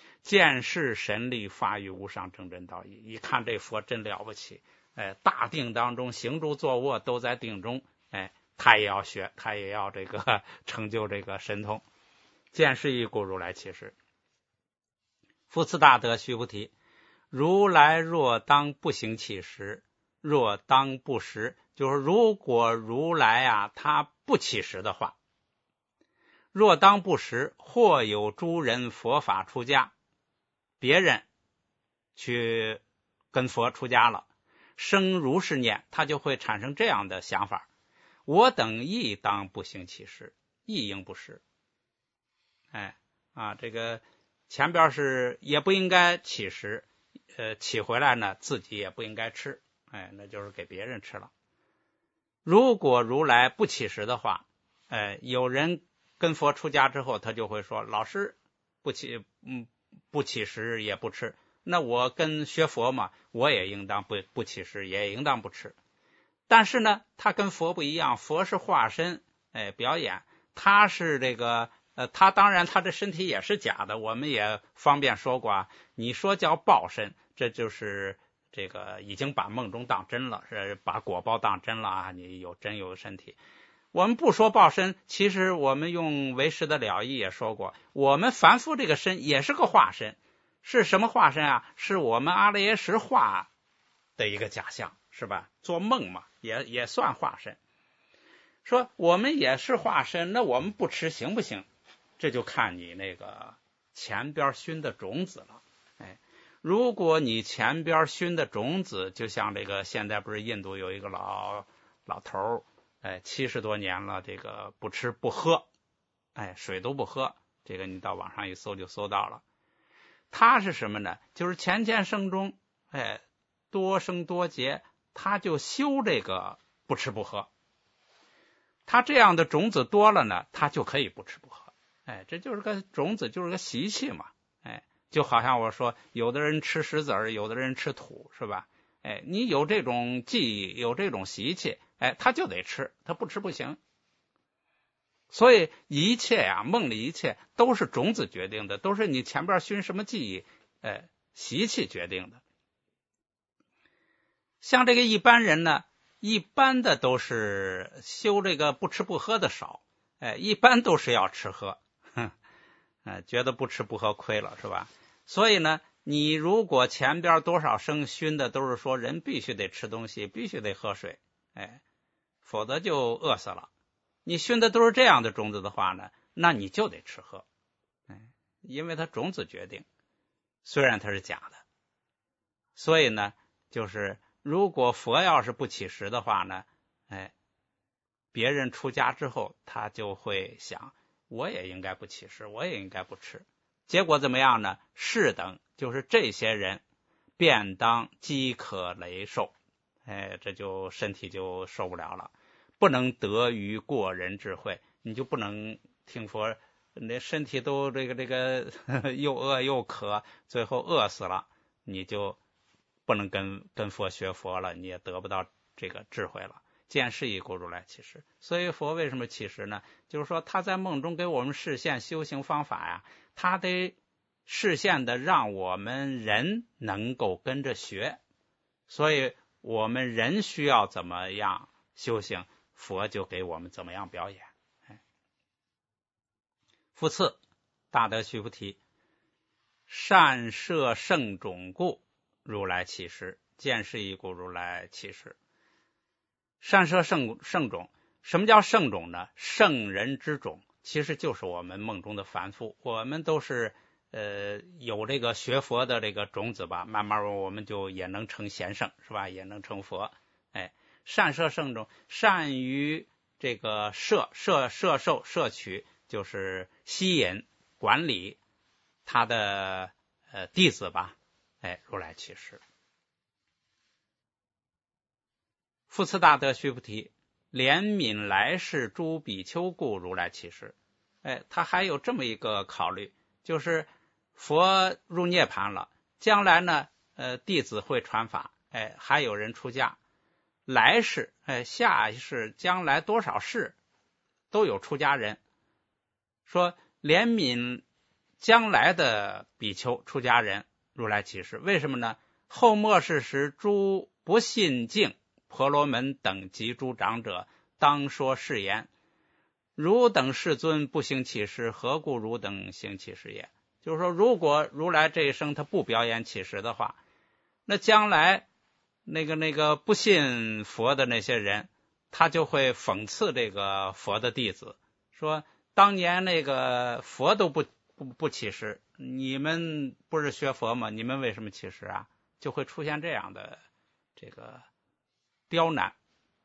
见是神力发于无上正真道义，一看这佛真了不起，哎，大定当中行住坐卧都在定中，哎，他也要学，他也要这个成就这个神通。见是亦故如来其实。复次大德须菩提，如来若当不行其实，若当不实，就是如果如来啊他不起实的话，若当不实，或有诸人佛法出家，别人去跟佛出家了，生如是念，他就会产生这样的想法：我等亦当不行其实，亦应不实。哎啊，这个前边是也不应该起食，呃，起回来呢自己也不应该吃，哎，那就是给别人吃了。如果如来不起食的话，哎，有人跟佛出家之后，他就会说：老师不起，嗯，不起食也不吃，那我跟学佛嘛，我也应当不不起食，也应当不吃。但是呢，他跟佛不一样，佛是化身，哎，表演，他是这个。呃，他当然他的身体也是假的，我们也方便说过啊。你说叫报身，这就是这个已经把梦中当真了，是把果报当真了啊。你有真有身体，我们不说报身，其实我们用唯识的了义也说过，我们凡夫这个身也是个化身，是什么化身啊？是我们阿赖耶识化的一个假象，是吧？做梦嘛，也也算化身。说我们也是化身，那我们不吃行不行？这就看你那个前边熏的种子了。哎，如果你前边熏的种子，就像这个现在不是印度有一个老老头，哎，七十多年了，这个不吃不喝，哎，水都不喝，这个你到网上一搜就搜到了。他是什么呢？就是前前生中，哎，多生多劫，他就修这个不吃不喝。他这样的种子多了呢，他就可以不吃不喝。哎，这就是个种子，就是个习气嘛。哎，就好像我说，有的人吃石子儿，有的人吃土，是吧？哎，你有这种记忆，有这种习气，哎，他就得吃，他不吃不行。所以一切呀、啊，梦里一切都是种子决定的，都是你前边熏什么记忆，哎，习气决定的。像这个一般人呢，一般的都是修这个不吃不喝的少，哎，一般都是要吃喝。呃，觉得不吃不喝亏了，是吧？所以呢，你如果前边多少生熏的都是说人必须得吃东西，必须得喝水，哎，否则就饿死了。你熏的都是这样的种子的话呢，那你就得吃喝，哎，因为它种子决定，虽然它是假的。所以呢，就是如果佛要是不起食的话呢，哎，别人出家之后，他就会想，我也应该不起食，我也应该不吃。结果怎么样呢？是等，就是这些人便当饥渴雷受，哎，这就身体就受不了了，不能得于过人智慧，你就不能听佛，那身体都这个这个呵呵又饿又渴，最后饿死了，你就不能跟跟佛学佛了，你也得不到这个智慧了。见是亦故如来起实。所以佛为什么起实呢？就是说他在梦中给我们示现修行方法呀，他得示现的让我们人能够跟着学，所以我们人需要怎么样修行，佛就给我们怎么样表演。复次，大德须菩提，善摄圣种故，如来起实。见是亦故如来起实。善摄圣圣种，什么叫圣种呢？圣人之种，其实就是我们梦中的凡夫，我们都是呃有这个学佛的这个种子吧，慢慢我们就也能成贤圣，是吧？也能成佛。哎，善摄圣种，善于这个摄摄摄受摄取，就是吸引管理他的呃弟子吧。哎，如来起实。复次大德须菩提，怜悯来世诸比丘故，如来起实。哎，他还有这么一个考虑，就是佛入涅槃了，将来呢，呃，弟子会传法，哎，还有人出家，来世，哎，下一世，将来多少世都有出家人。说怜悯将来的比丘出家人如来启示。为什么呢？后末世时，诸不信敬婆罗门等及诸长者，当说是言：汝等世尊不行启示，何故汝等行启示也？就是说，如果如来这一生他不表演启示的话，那将来那个那个不信佛的那些人，他就会讽刺这个佛的弟子，说当年那个佛都不不不启示，你们不是学佛吗？你们为什么启示啊？就会出现这样的这个刁难。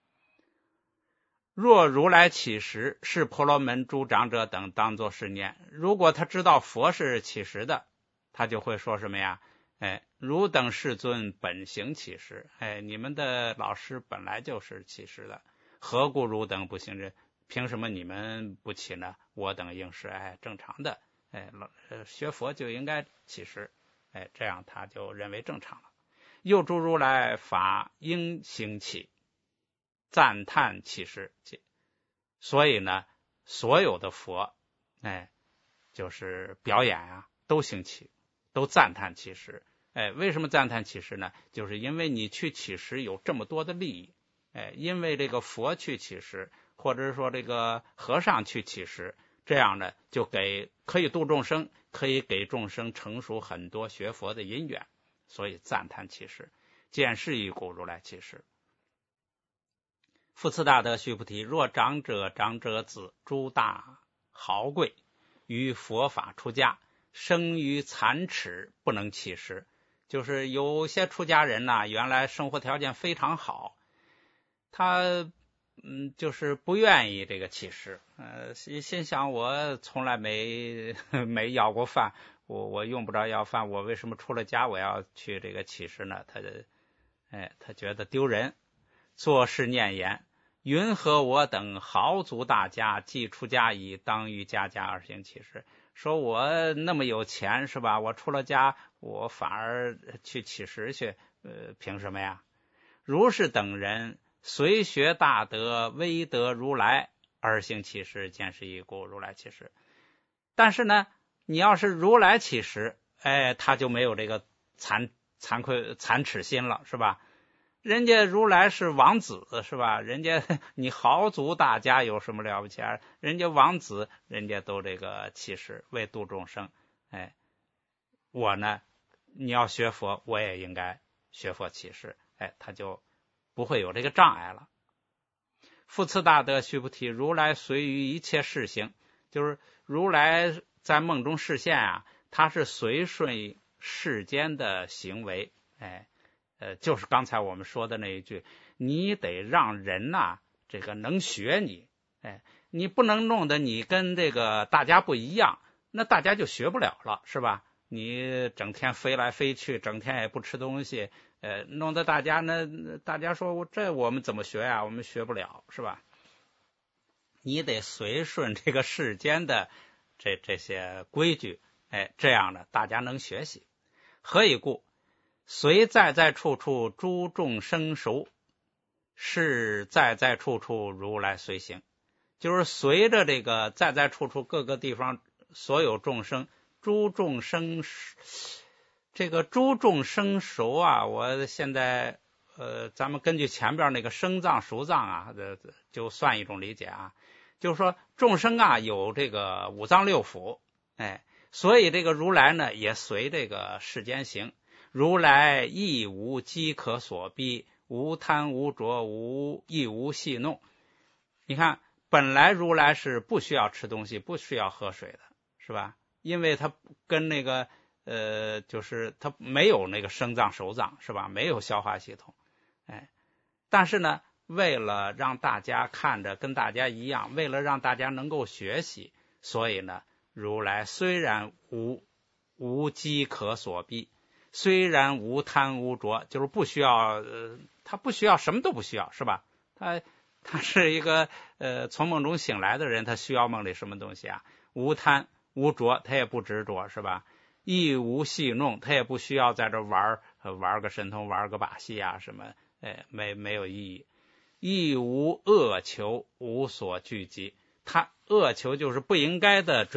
若如来启示，是婆罗门诸长者等当作是念。如果他知道佛是启示的，他就会说什么呀？哎，汝等世尊本行启示，哎，你们的老师本来就是启示的，何故汝等不行之？凭什么你们不启呢？我等应是哎正常的，哎，学佛就应该启示，哎，这样他就认为正常了。又诸如来法应行启，赞叹启示。所以呢，所有的佛，哎，就是表演啊，都行启，都赞叹启示。哎，为什么赞叹启示呢？就是因为你去启示有这么多的利益。哎，因为这个佛去启示，或者说这个和尚去启示，这样呢，就给可以度众生，可以给众生成熟很多学佛的因缘。所以赞叹启示，见是一故如来启示。复次大德须菩提，若长者、长者子诸大豪贵于佛法出家，生于残齿，不能启示。就是有些出家人呢、啊，原来生活条件非常好，他嗯就是不愿意这个启示，呃心想我从来没没要过饭，我我用不着要饭，我为什么出了家我要去这个启示呢？他哎他觉得丢人，作是念言：云何我等豪族大家，既出家已，当于家家而行启示。说我那么有钱是吧？我出了家，我反而去启示去，呃，凭什么呀？如是等人，随学大德，威德如来而行启示，见是一故如来启示。但是呢，你要是如来启示，哎，他就没有这个惭惭愧残耻心了，是吧？人家如来是王子是吧？人家你豪族大家有什么了不起啊？人家王子，人家都这个启示为度众生。哎，我呢，你要学佛，我也应该学佛启示。哎，他就不会有这个障碍了。复次大德须菩提，如来随于一切事行，就是如来在梦中示现啊，他是随顺世间的行为。哎。呃，就是刚才我们说的那一句，你得让人呐、啊，这个能学你，哎，你不能弄得你跟这个大家不一样，那大家就学不了了，是吧？你整天飞来飞去，整天也不吃东西，呃，弄得大家呢，大家说这我们怎么学呀？我们学不了，是吧？你得随顺这个世间的这这些规矩，哎，这样呢，大家能学习。何以故？随在在处处诸众生熟，是在在处处如来随行。就是随着这个在在处处各个地方所有众生，诸众生这个诸众生熟啊，我现在呃，咱们根据前边那个生藏熟藏啊，就算一种理解啊，就是说众生啊有这个五脏六腑，哎，所以这个如来呢也随这个世间行。如来亦无饥渴所逼，无贪无着，无亦无戏弄。你看，本来如来是不需要吃东西，不需要喝水的，是吧？因为他跟那个呃，就是他没有那个生脏熟脏，是吧？没有消化系统，哎。但是呢，为了让大家看着跟大家一样，为了让大家能够学习，所以呢，如来虽然无无饥渴所逼。虽然无贪无着，就是不需要，呃，他不需要，什么都不需要，是吧？他他是一个呃从梦中醒来的人，他需要梦里什么东西啊？无贪无着，他也不执着，是吧？亦无戏弄，他也不需要在这玩玩个神通，玩个把戏啊什么，哎，没没有意义。亦无恶求，无所聚集，他恶求就是不应该的追求，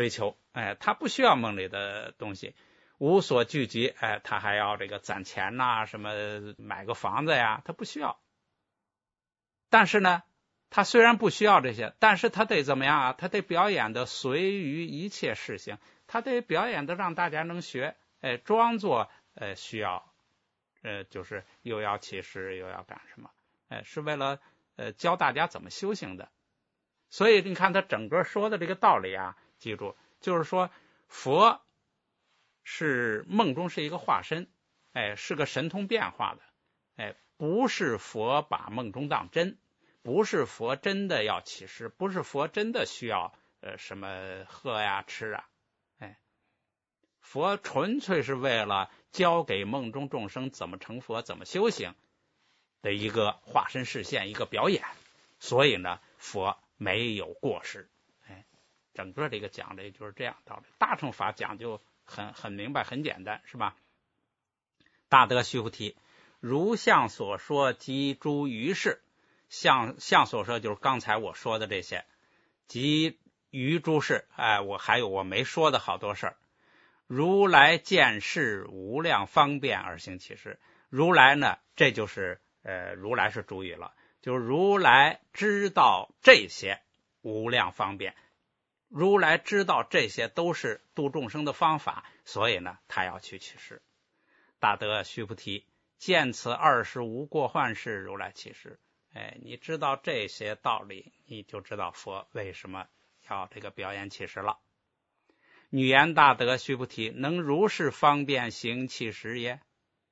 哎，他不需要梦里的东西，无所聚集，哎，他还要这个攒钱呐、什么买个房子呀，他不需要。但是呢，他虽然不需要这些，但是他得怎么样啊？他得表演的随于一切事情，他得表演的让大家能学，哎，装作呃需要，呃，就是又要起誓又要干什么，哎，是为了呃教大家怎么修行的。所以你看他整个说的这个道理啊，记住，就是说佛是梦中是一个化身，哎，是个神通变化的，哎，不是佛把梦中当真，不是佛真的要起誓，不是佛真的需要呃什么喝呀吃啊，哎，佛纯粹是为了教给梦中众生怎么成佛，怎么修行的一个化身示现，一个表演。所以呢，佛没有过失，哎，整个这个讲的就是这样道理。大乘法讲究很很明白，很简单，是吧？大德须菩提，如相所说及诸于事，相相所说就是刚才我说的这些，及于诸事，哎，我还有我没说的好多事儿。如来见事无量方便而行其事，如来呢，这就是呃，如来是主语了，就是如来知道这些无量方便，如来知道这些都是度众生的方法，所以呢，他要去起誓。大德须菩提，见此二十无过患事，如来起誓。哎，你知道这些道理，你就知道佛为什么要这个表演起誓了。女言大德须菩提，能如是方便行起誓耶？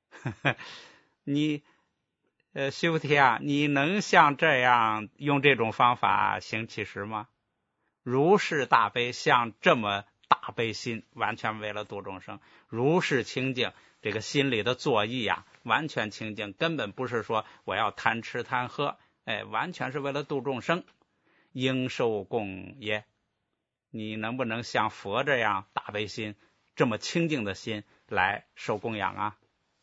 你呃，须菩提啊，你能像这样用这种方法行起誓吗？如是大悲，像这么大悲心，完全为了度众生，如是清净，这个心里的作意啊，完全清净，根本不是说我要贪吃贪喝，哎，完全是为了度众生，应受供耶？你能不能像佛这样大悲心，这么清净的心来受供养啊？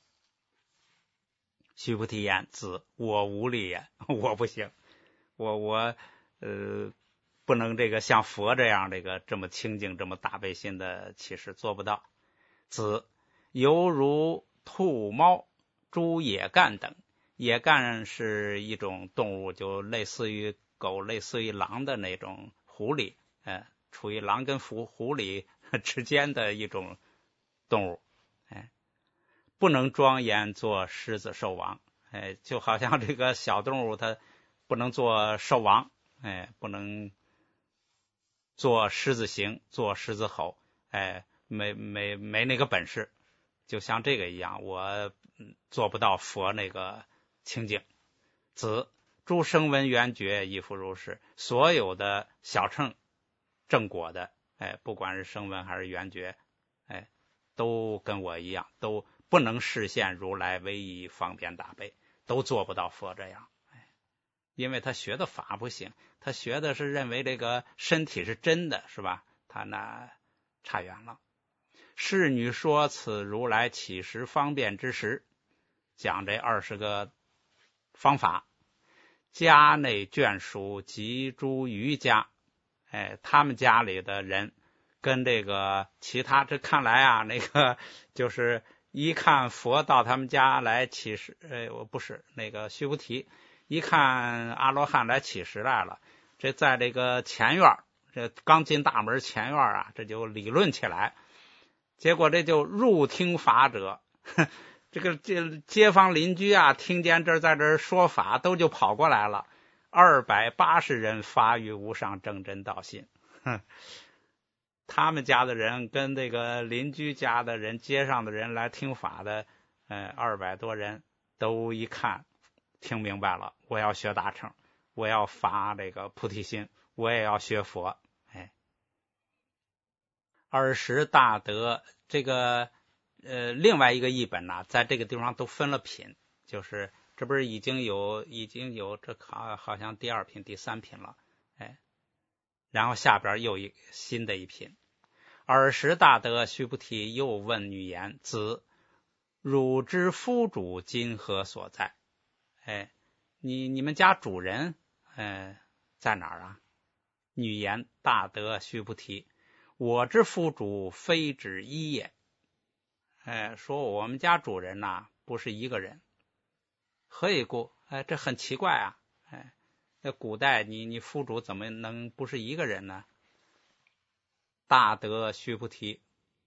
须菩提言：子我无力也，我不行，我我呃不能这个像佛这样这个这么清净、这么大悲心的起誓，做不到。子犹如兔、猫、猪、野干等，野干是一种动物，就类似于狗、类似于狼的那种狐狸，呃处于狼跟狐狐狸之间的一种动物，哎，不能庄严做狮子兽王，哎，就好像这个小动物它不能做兽王，哎，不能做狮子形，做狮子吼，哎，没没没那个本事，就像这个一样，我做不到佛那个清净。子诸声闻缘觉亦复如是，所有的小乘正果的，哎，不管是声闻还是缘觉，哎，都跟我一样，都不能实现如来唯一方便大悲，都做不到佛这样，哎，因为他学的法不行，他学的是认为这个身体是真的，是吧？他那差远了。侍女说此如来起时方便之时，讲这二十个方法，家内眷属及诸余家，哎，他们家里的人跟这个其他，这看来啊，那个就是一看佛到他们家来起誓，哎，我不是那个须菩提，一看阿罗汉来起誓来了，这在这个前院，这刚进大门前院啊，这就理论起来，结果这就入听法者，这个这街坊邻居啊，听见这在这说法，都就跑过来了。二百八十人发于无上正真道信，他们家的人跟这个邻居家的人、街上的人来听法的，呃，二百多人都一看听明白了，我要学大乘，我要发这个菩提心，我也要学佛。哎，二十大德这个呃，另外一个译本呢，在这个地方都分了品，就是这不是已经有已经有这好好像第二品、第三品了，哎，然后下边又一新的一品。尔时大德须菩提又问女言：子汝之夫主今何所在？哎，你你们家主人，呃，在哪儿啊？女言：大德须菩提， 我之夫主非止一也。哎，说我们家主人呐、啊、不是一个人。何以故？哎，这很奇怪啊。哎，那古代你你夫主怎么能不是一个人呢？大德须菩提，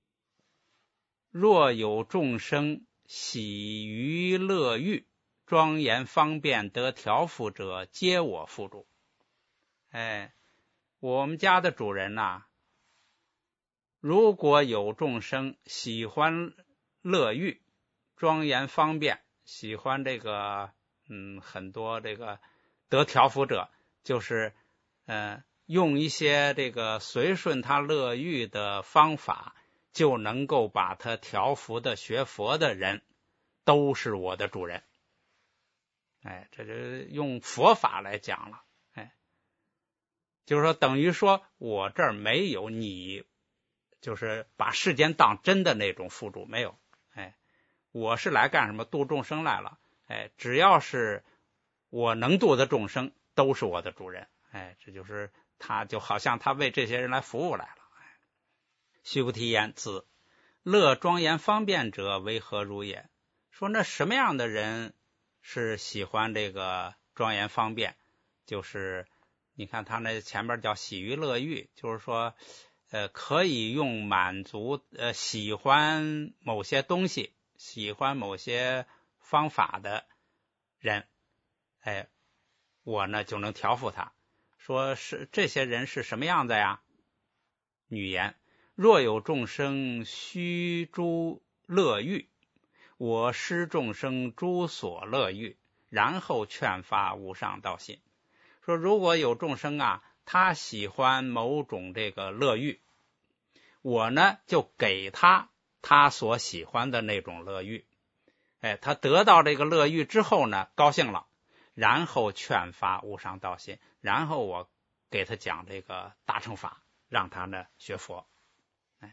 若有众生喜于乐欲，庄严方便得调伏者，皆我夫主。哎，我们家的主人呐、啊，如果有众生喜欢乐欲，庄严方便，喜欢这个嗯很多这个得调伏者，就是呃用一些这个随顺他乐欲的方法，就能够把他调伏的学佛的人，都是我的主人。哎，这就用佛法来讲了。哎，就是说等于说我这儿没有你就是把世间当真的那种夫主，没有。哎，我是来干什么？度众生来了。哎，只要是我能度的众生，都是我的主人。哎，这就是他就好像他为这些人来服务来了。哎，须菩提言：子乐庄严方便者为何如也？说那什么样的人是喜欢这个庄严方便？就是你看他那前面叫喜于乐欲，就是说呃，可以用满足呃喜欢某些东西、喜欢某些方法的人，哎，我呢就能调伏他。说是这些人是什么样的呀？女言：若有众生须诸乐欲，我施众生诸所乐欲，然后劝发无上道信。说如果有众生啊，他喜欢某种这个乐欲，我呢就给他他所喜欢的那种乐欲。哎，他得到这个乐欲之后呢，高兴了，然后劝发无上道信，然后我给他讲这个大乘法，让他呢学佛。哎，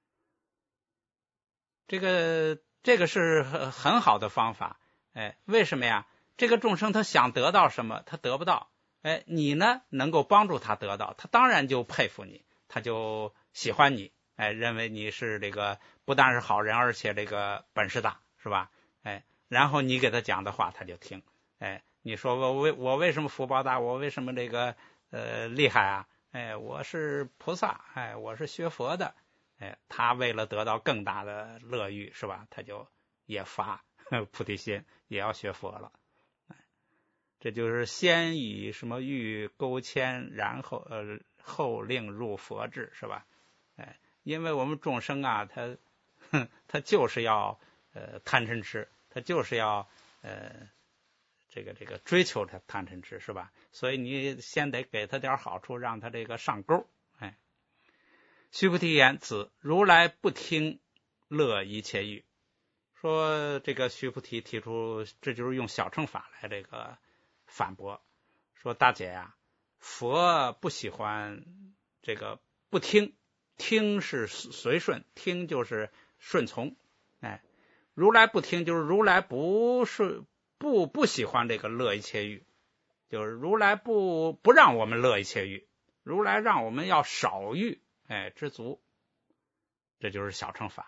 这个这个是很好的方法。哎，为什么呀？这个众生他想得到什么，他得不到。哎，你呢能够帮助他得到，他当然就佩服你，他就喜欢你，哎，认为你是这个不但是好人，而且这个本事大，是吧？哎，然后你给他讲的话，他就听。哎，你说我为我为什么福报大？我为什么这个呃厉害啊？哎，我是菩萨，哎，我是学佛的。哎，他为了得到更大的乐欲，是吧？他就也发菩提心，也要学佛了。这就是先以什么欲勾牵，然后呃后令入佛智，是吧？哎，因为我们众生啊，他他就是要呃贪嗔痴，他就是要呃这个这个追求他贪嗔痴，是吧？所以你先得给他点好处，让他这个上钩。哎，须菩提言：子如来不听乐一切欲。说这个须菩提提出，这就是用小乘法来这个反驳，说大姐呀、啊，佛不喜欢这个不听，听是随顺，听就是顺从。哎，如来不听，就是如来不是不不喜欢这个乐一切欲，就是如来不不让我们乐一切欲，如来让我们要少欲，哎，知足。这就是小乘法。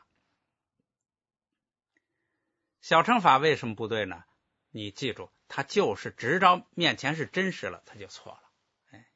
小乘法为什么不对呢？你记住，他就是直着面前是真实了，他就错了。哎，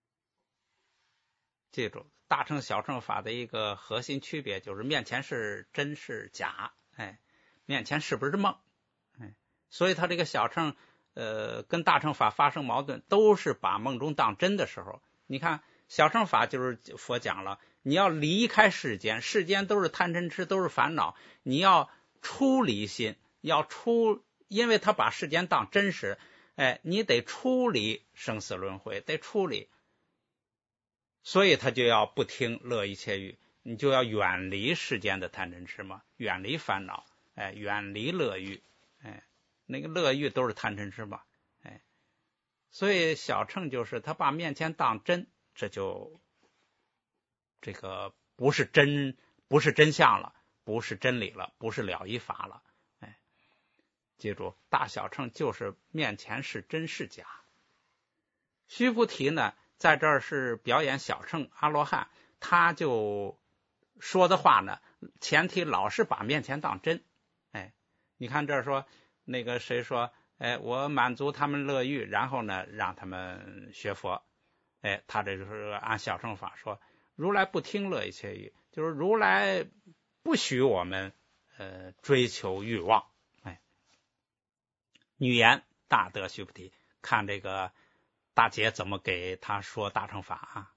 记住，大乘小乘法的一个核心区别就是面前是真是假。哎，面前是不是梦？哎，所以他这个小乘呃跟大乘法发生矛盾，都是把梦中当真的时候。你看小乘法就是佛讲了，你要离开世间，世间都是贪嗔痴，都是烦恼，你要出离心，要出，因为他把世间当真实，哎，你得出离生死轮回，得出离，所以他就要不听乐一切欲，你就要远离世间的贪嗔痴嘛，远离烦恼，哎，远离乐欲，哎，那个乐欲都是贪嗔痴嘛，哎，所以小乘就是他把面前当真，这就这个不是真，不是真相了。不是真理了，不是了一法了。哎，记住，大小乘就是面前是真是假。须菩提呢，在这儿是表演小乘阿罗汉， 他就说的话呢，前提老是把面前当真。哎，你看这儿说那个谁说，哎，我满足他们乐欲，然后呢让他们学佛。哎，他这就是按小乘法说，如来不听乐一切欲，就是如来不许我们呃追求欲望。哎，女言大德须菩提，看这个大姐怎么给他说大乘法啊。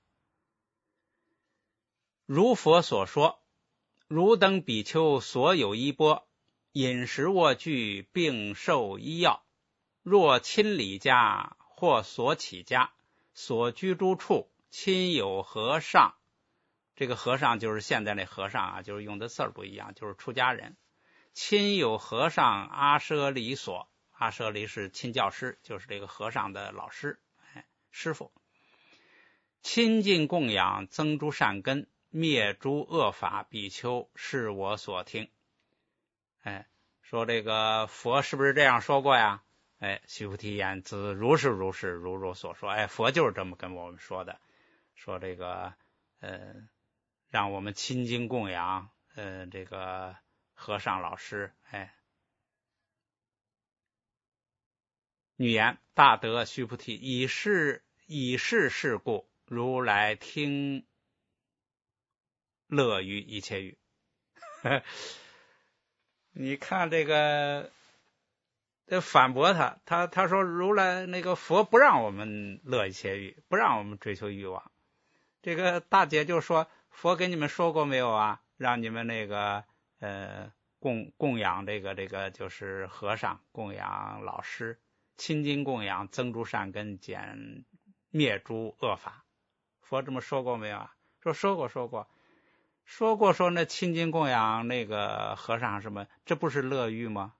如佛所说，汝等比丘所有衣钵，饮食卧具并受医药，若亲离家或所起家，所居诸处，亲有和尚，这个和尚就是现在那和尚啊，就是用的字儿不一样，就是出家人。亲有和尚阿舍离所，阿舍离是亲教师，就是这个和尚的老师，哎，师傅。亲近供养，增诸善根，灭诸恶法，比丘是我所听。哎，说这个佛是不是这样说过呀？哎，须菩提言，自如是如是，如如所说。哎，佛就是这么跟我们说的，说这个呃，让我们亲近供养呃这个和尚老师。哎，女言大德须菩提，以是以是事故，如来听乐于一切语。你看这个这反驳他，他他说如来那个佛不让我们乐一切欲，不让我们追求欲望。这个大姐就说，佛给你们说过没有啊？让你们那个呃供供养这个这个就是和尚，供养老师，亲近供养，增诸善根，减灭诸恶法。佛这么说过没有啊？说说过说过。说过说那亲近供养那个和尚什么，这不是乐欲吗？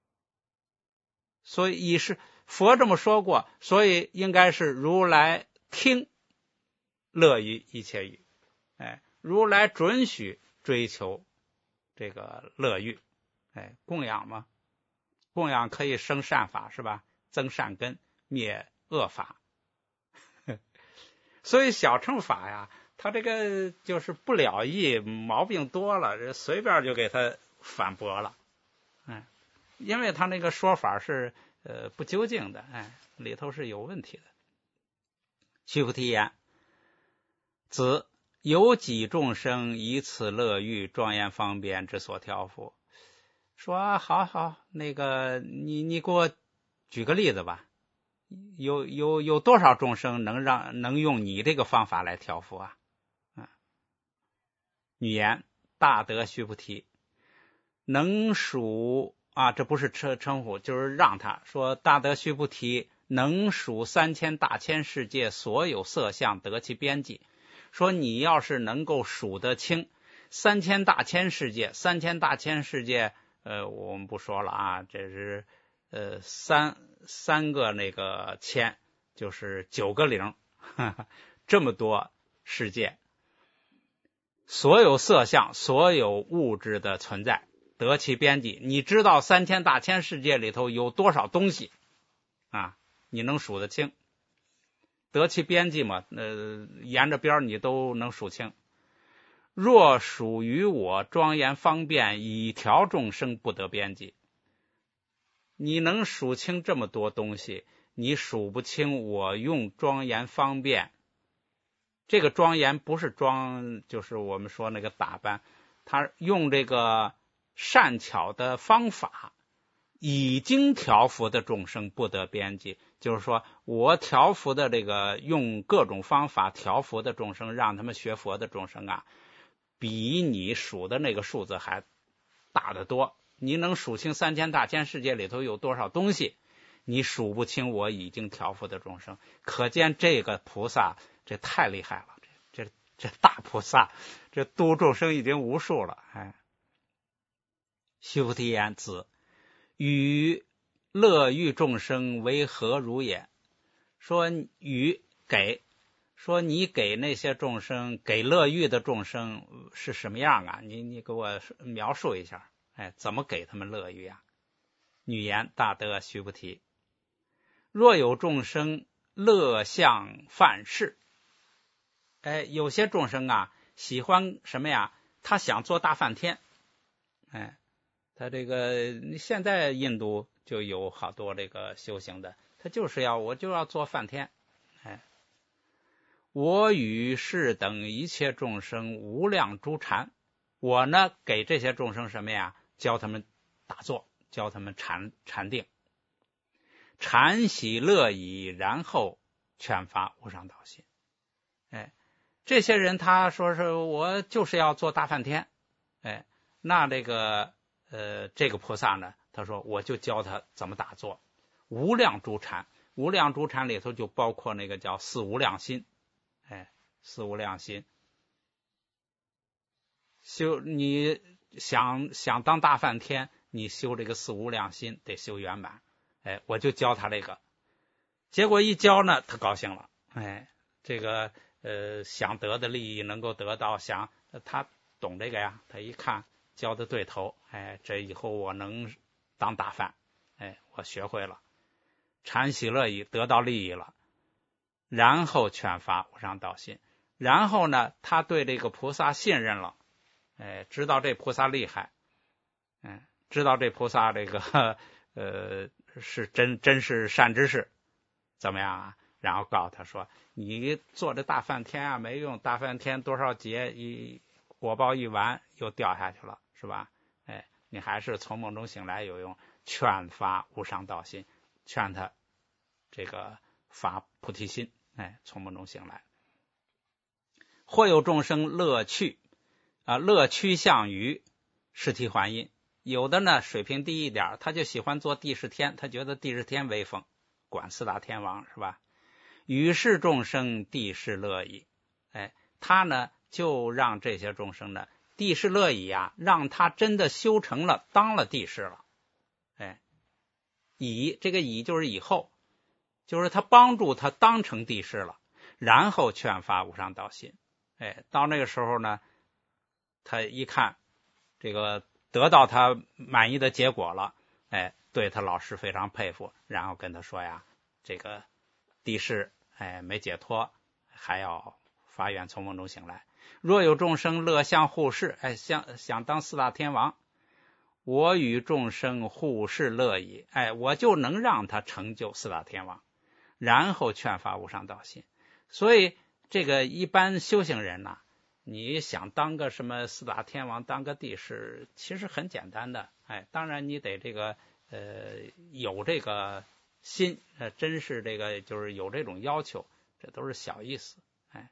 所以是佛这么说过，所以应该是如来听乐于一切语。哎，如来准许追求这个乐欲。哎，供养嘛，供养可以生善法是吧？增善根，灭恶法。所以小乘法呀，他这个就是不了义，毛病多了，随便就给他反驳了。哎，因为他那个说法是呃不究竟的，哎，里头是有问题的。须菩提言，子有几众生以此乐欲庄严方便之所调伏。说好好，那个你你给我举个例子吧。有有有多少众生能让能用你这个方法来调伏啊？嗯，女言大德须菩提，能数啊，这不是称称呼，就是让他说大德须菩提能数三千大千世界所有色相，得其边际。说你要是能够数得清三千大千世界，三千大千世界，呃，我们不说了啊，这是。呃，三三个那个千就是九个零，呵呵，这么多世界，所有色相，所有物质的存在，得其边际。你知道三千大千世界里头有多少东西啊？你能数得清？得其边际嘛，呃，沿着边你都能数清。若属于我庄严方便，以调众生不得边际。你能数清这么多东西，你数不清我用庄严方便。这个庄严不是庄，就是我们说那个打扮，他用这个善巧的方法，已经调伏的众生不得边际。就是说我调伏的这个用各种方法调伏的众生，让他们学佛的众生啊，比你数的那个数字还大得多。你能数清三千大千世界里头有多少东西，你数不清我已经调伏的众生。可见这个菩萨这太厉害了，这这这大菩萨，这度众生已经无数了。哎，须菩提言，子与乐欲众生为何如也？说与给，说你给那些众生，给乐欲的众生是什么样啊？你你给我描述一下。哎，怎么给他们乐欲啊？女言大德须菩提，若有众生乐相犯事。哎，有些众生啊， 喜欢什么呀？他想做大梵天。哎，他这个现在印度就有好多这个修行的，他就是要我就要做梵天。哎，我与世等一切众生无量诸禅，我呢给这些众生什么呀？教他们打坐，教他们禅禅定，禅喜乐已，然后劝发无上道心。哎，这些人他说是我就是要做大梵天。哎，那这个呃这个菩萨呢，他说我就教他怎么打坐。无量诸禅，无量诸禅里头就包括那个叫四无量心。哎，四无量心，修你想想当大梵天，你修这个四无量心得修圆满。哎，我就教他这个，结果一教呢，他高兴了。哎，这个呃想得的利益能够得到，想他懂这个呀，他一看教的对头，哎，这以后我能当大梵。哎，我学会了，禅喜乐已，得到利益了。然后劝发无上道心，然后呢，他对这个菩萨信任了。哎，知道这菩萨厉害。嗯，知道这菩萨这个呃是真真是善知识，怎么样啊？然后告诉他说，你做这大梵天啊没用，大梵天多少劫一果报一完又掉下去了，是吧？哎，你还是从梦中醒来有用。劝发无上道心，劝他这个发菩提心。哎，从梦中醒来。或有众生乐趣啊，乐趋向于尸体还阴。有的呢水平低一点，他就喜欢做帝释天，他觉得帝释天威风，管四大天王，是吧？于是众生帝释乐矣。哎，他呢就让这些众生呢帝释乐矣啊，让他真的修成了，当了帝释了。哎，以这个以就是以后，就是他帮助他当成帝释了，然后劝发无上道心。哎，到那个时候呢，他一看这个得到他满意的结果了，哎，对他老师非常佩服，然后跟他说呀，这个帝释哎没解脱，还要发愿从梦中醒来。若有众生乐相护世，哎，想想当四大天王，我与众生护世乐矣。哎，我就能让他成就四大天王，然后劝发无上道心。所以这个一般修行人呢、啊，你想当个什么四大天王，当个帝释，其实很简单的。哎，当然你得这个呃有这个心，呃，真是这个就是有这种要求，这都是小意思。哎，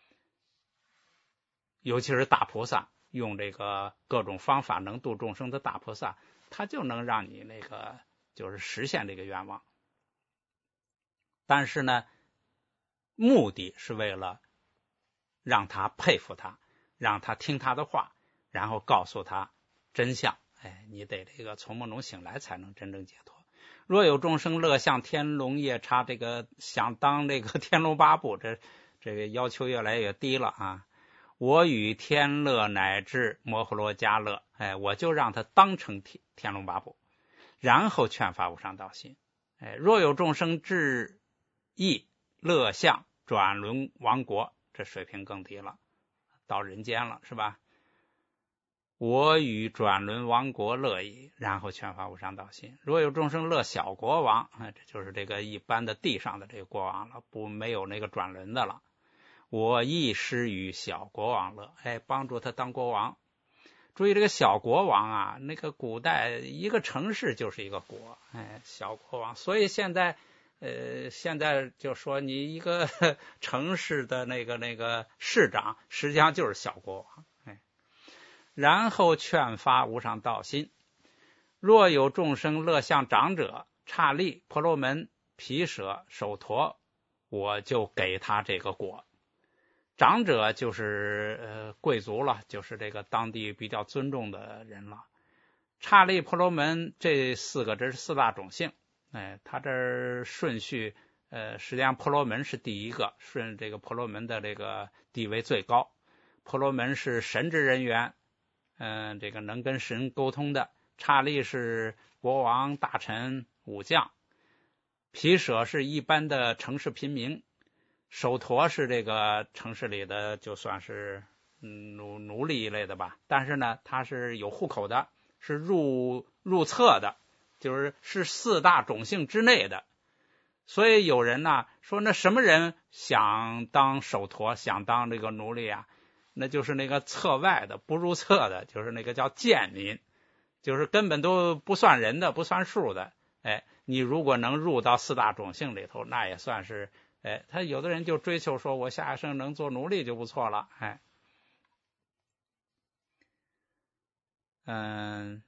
尤其是大菩萨，用这个各种方法能度众生的大菩萨，他就能让你那个就是实现这个愿望。但是呢，目的是为了让他佩服他，让他听他的话，然后告诉他真相。哎，你得这个从梦中醒来才能真正解脱。若有众生乐向天龙夜叉，这个想当这个天龙八部，这这个要求越来越低了啊！我与天乐乃至摩诃罗迦乐，哎，我就让他当成天天龙八部，然后劝发无上道心。哎，若有众生至意乐相转轮王国，这水平更低了，到人间了，是吧？我与转轮王国乐矣，然后劝发无上道心。若有众生乐小国王，哎，这就是这个一般的地上的这个国王了，不没有那个转轮的了。我亦施与小国王乐，哎，帮助他当国王。注意这个小国王啊，那个古代一个城市就是一个国，哎，小国王。所以现在呃，现在就说你一个城市的那个那个市长，实际上就是小国王。哎，然后劝发无上道心。若有众生乐向长者、刹利、婆罗门、毗舍、首陀，我就给他这个果。长者就是呃贵族了，就是这个当地比较尊重的人了。刹利、婆罗门这四个，这是四大种姓。哎，他这顺序，呃，实际上婆罗门是第一个，顺这个婆罗门的这个地位最高。婆罗门是神职人员，嗯、呃，这个能跟神沟通的。刹利是国王、大臣、武将。毗舍是一般的城市平民。首陀是这个城市里的就算是奴奴隶一类的吧，但是呢，他是有户口的，是入入册的，就是是四大种姓之内的。所以有人呢说，那什么人想当首陀，想当这个奴隶啊？那就是那个册外的，不入册的，就是那个叫贱民，就是根本都不算人的，不算数的。哎，你如果能入到四大种姓里头，那也算是，哎，他有的人就追求说，我下一生能做奴隶就不错了，哎，嗯。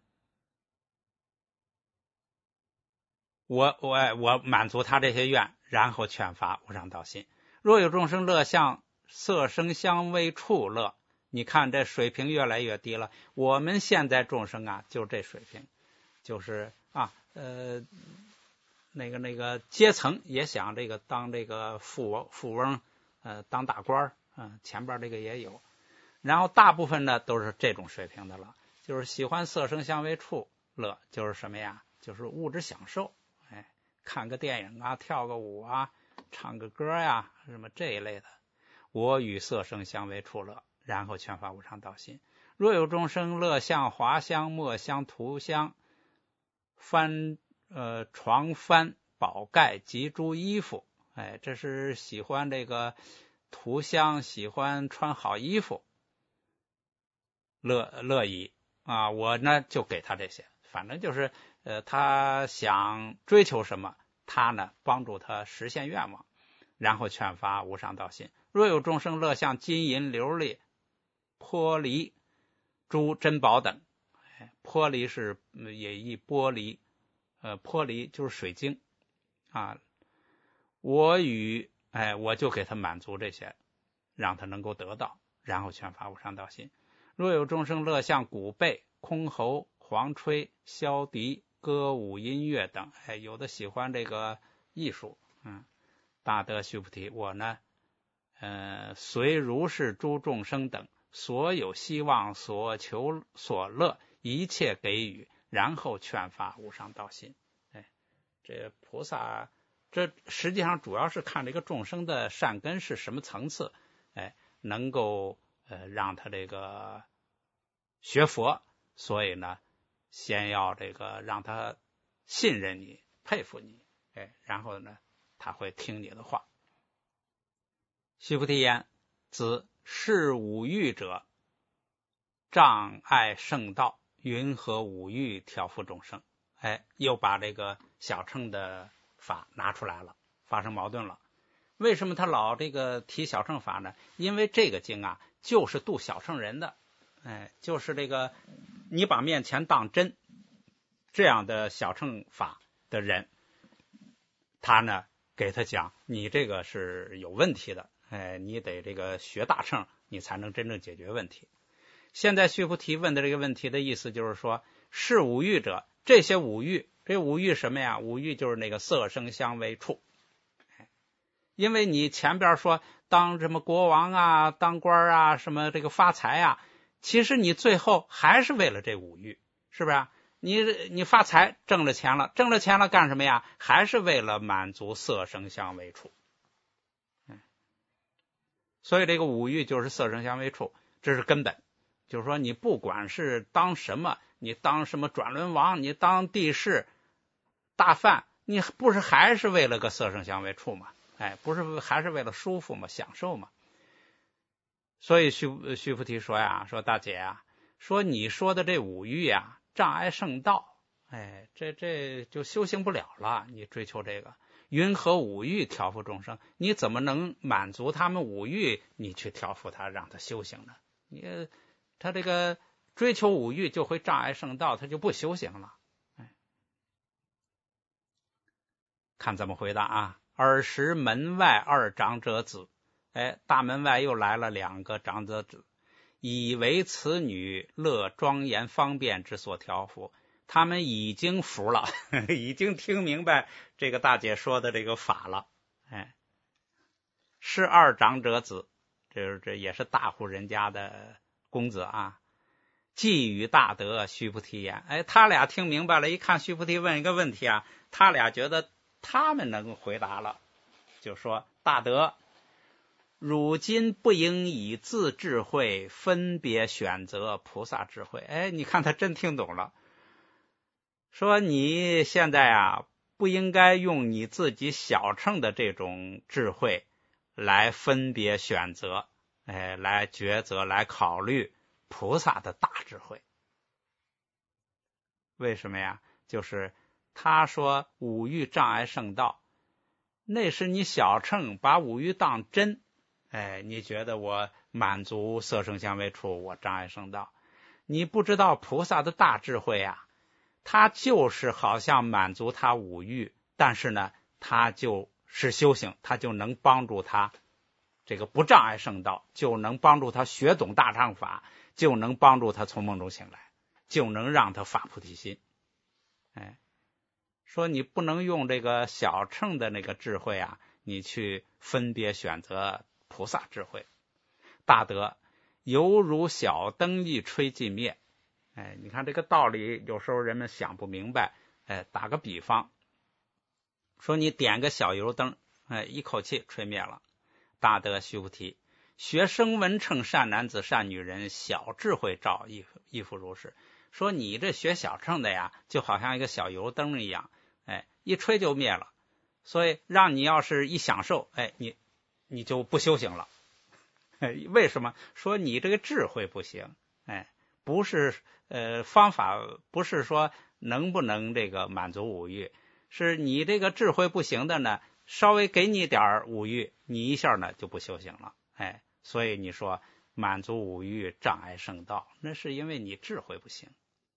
我我我满足他这些愿，然后劝发无上道心。若有众生乐相色声香味触乐，你看这水平越来越低了。我们现在众生啊，就这水平，就是啊呃那个那个阶层也想这个当这个富富翁，呃当大官，嗯、呃、前边这个也有。然后大部分呢都是这种水平的了，就是喜欢色声香味触乐，就是什么呀？就是物质享受。哎，看个电影啊，跳个舞啊，唱个歌呀，什么这一类的。我与色声香味触乐，然后劝发无上道心。若有众生乐香华香墨香涂香幡呃床幡宝盖及诸衣服，哎，这是喜欢这个涂香，喜欢穿好衣服，乐乐意啊，我呢就给他这些，反正就是呃，他想追求什么，他呢帮助他实现愿望，然后劝发无上道心。若有众生乐向金银琉璃玻璃诸珍宝等，哎，玻璃是也译玻璃，呃，玻璃就是水晶啊。我与哎，我就给他满足这些，让他能够得到，然后劝发无上道心。若有众生乐向鼓贝、箜篌、黄吹、箫笛、歌舞音乐等，哎，有的喜欢这个艺术，嗯，大德须菩提，我呢，呃，随如是诸众生等所有希望、所求、所乐，一切给予，然后劝发无上道心。哎，这菩萨，这实际上主要是看这个众生的善根是什么层次，哎，能够呃让他这个学佛，所以呢，先要这个让他信任你、佩服你，哎，然后呢，他会听你的话。须菩提言：子是五欲者，障碍圣道，云何五欲调伏众生？哎，又把这个小乘的法拿出来了，发生矛盾了。为什么他老这个提小乘法呢？因为这个经啊，就是度小乘人的。哎，就是这个，你把面前当真这样的小乘法的人，他呢给他讲，你这个是有问题的，哎，你得这个学大乘，你才能真正解决问题。现在须菩提问的这个问题的意思就是说，是五欲者，这些五欲，这五欲什么呀？五欲就是那个色声香味触。因为你前边说当什么国王啊，当官啊，什么这个发财啊，其实你最后还是为了这五欲，是不是？你你发财挣了钱了，挣了钱了干什么呀？还是为了满足色声香味触。所以这个五欲就是色声香味触，这是根本。就是说你不管是当什么，你当什么转轮王，你当帝释大梵，你不是还是为了个色声香味触吗？哎，不是还是为了舒服吗？享受吗？所以须须菩提说呀，说大姐啊，说你说的这五欲呀，障碍圣道，哎，这这就修行不了了。你追求这个云何五欲调伏众生？你怎么能满足他们五欲？你去调伏他，让他修行呢？你他这个追求五欲就会障碍圣道，他就不修行了。哎，看怎么回答啊？尔时门外二长者子，哎，大门外又来了两个长者子，以为此女乐庄严方便之所调伏。他们已经服了，呵呵，已经听明白这个大姐说的这个法了。哎，是二长者子，这这也是大户人家的公子啊。既与大德须菩提言，哎，他俩听明白了，一看须菩提问一个问题啊，他俩觉得他们能回答了，就说大德， 汝今不应以自智慧分别选择菩萨智慧。哎，你看他真听懂了，说你现在啊不应该用你自己小乘的这种智慧来分别选择，哎，来抉择，来考虑菩萨的大智慧。为什么呀？就是他说五欲障碍圣道，那是你小乘把五欲当真，哎，你觉得我满足色声香味触，我障碍圣道。你不知道菩萨的大智慧啊，他就是好像满足他五欲，但是呢，他就是修行，他就能帮助他这个不障碍圣道，就能帮助他学懂大乘法，就能帮助他从梦中醒来，就能让他发菩提心。哎，说你不能用这个小乘的那个智慧啊，你去分别选择菩萨智慧。大德犹如小灯一吹即灭。哎，你看这个道理，有时候人们想不明白。哎，打个比方，说你点个小油灯，哎，一口气吹灭了。大德须菩提，学声闻乘善男子善女人，小智慧照亦亦复如是。说你这学小乘的呀，就好像一个小油灯一样，哎，一吹就灭了。所以让你要是一享受，哎，你你就不修行了。哎，为什么？说你这个智慧不行，哎，不是呃方法，不是说能不能这个满足五欲，是你这个智慧不行的呢，稍微给你点五欲，你一下呢就不修行了。哎，所以你说满足五欲障碍圣道，那是因为你智慧不行。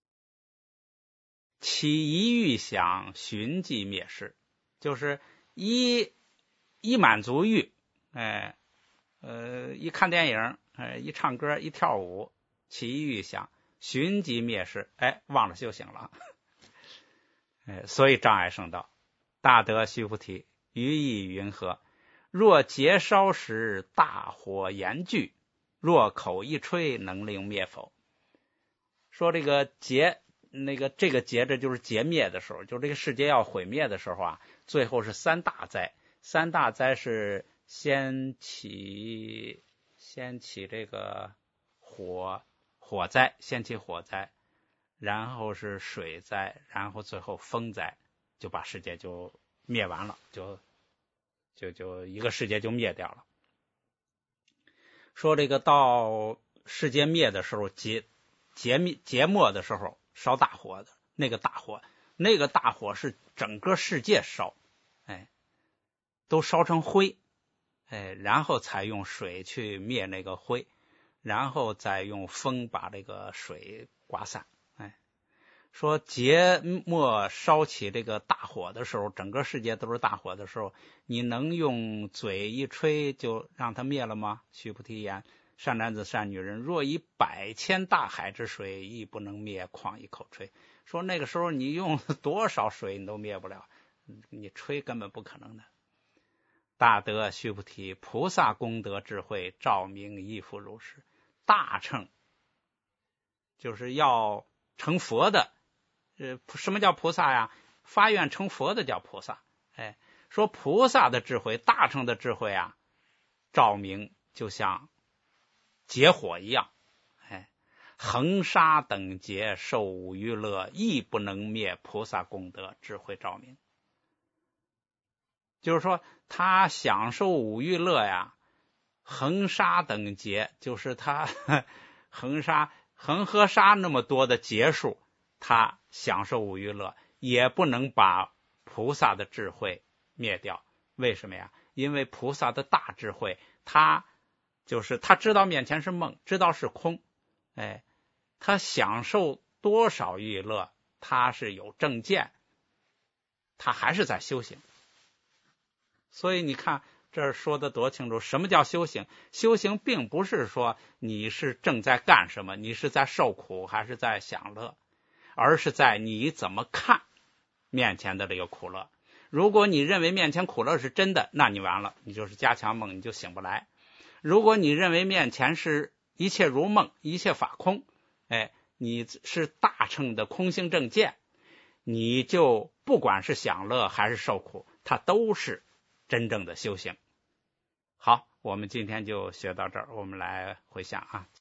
起一欲想，寻即灭事，就是一一满足欲，哎，呃，一看电影，哎，一唱歌，一跳舞，起一欲想，寻即灭事，哎，忘了修行了，哎，所以障碍圣道。大德须菩提，于意云何？若节烧时，大火严具，若口一吹，能令灭否？说这个节，那个这个节这就是节灭的时候，就这个世界要毁灭的时候啊，最后是三大灾。三大灾是先起先起这个火火灾，先起火灾，然后是水灾，然后最后风灾，就把世界就灭完了，就就就一个世界就灭掉了。说这个到世界灭的时候，节节灭节末的时候烧大火的那个大火，那个大火是整个世界烧，哎，都烧成灰，哎，然后才用水去灭那个灰，然后再用风把这个水刮散。哎，说节末烧起这个大火的时候，整个世界都是大火的时候，你能用嘴一吹就让它灭了吗？须菩提言：善男子善女人，若以百千大海之水，亦不能灭，况一口吹。说那个时候你用多少水你都灭不了，你吹根本不可能的。大德须菩提，菩萨功德智慧照明亦复如是。大乘就是要成佛的，呃，什么叫菩萨呀？发愿成佛的叫菩萨。哎，说菩萨的智慧，大乘的智慧啊，照明就像劫火一样，哎，恒沙等劫受五欲乐，亦不能灭菩萨功德智慧照明。就是说他享受五欲乐呀，恒沙等劫，就是他恒沙恒河沙那么多的劫数，他享受五欲乐，也不能把菩萨的智慧灭掉。为什么呀？因为菩萨的大智慧，他就是他知道面前是梦，知道是空，哎，他享受多少欲乐，他是有正见，他还是在修行。所以你看这儿说的多清楚，什么叫修行？修行并不是说你是正在干什么，你是在受苦还是在享乐，而是在你怎么看面前的这个苦乐。如果你认为面前苦乐是真的，那你完了，你就是加强梦，你就醒不来。如果你认为面前是一切如梦，一切法空，哎，你是大乘的空性正见，你就不管是享乐还是受苦，它都是真正的修行。好， 我们今天就学到这儿，我们来回想啊。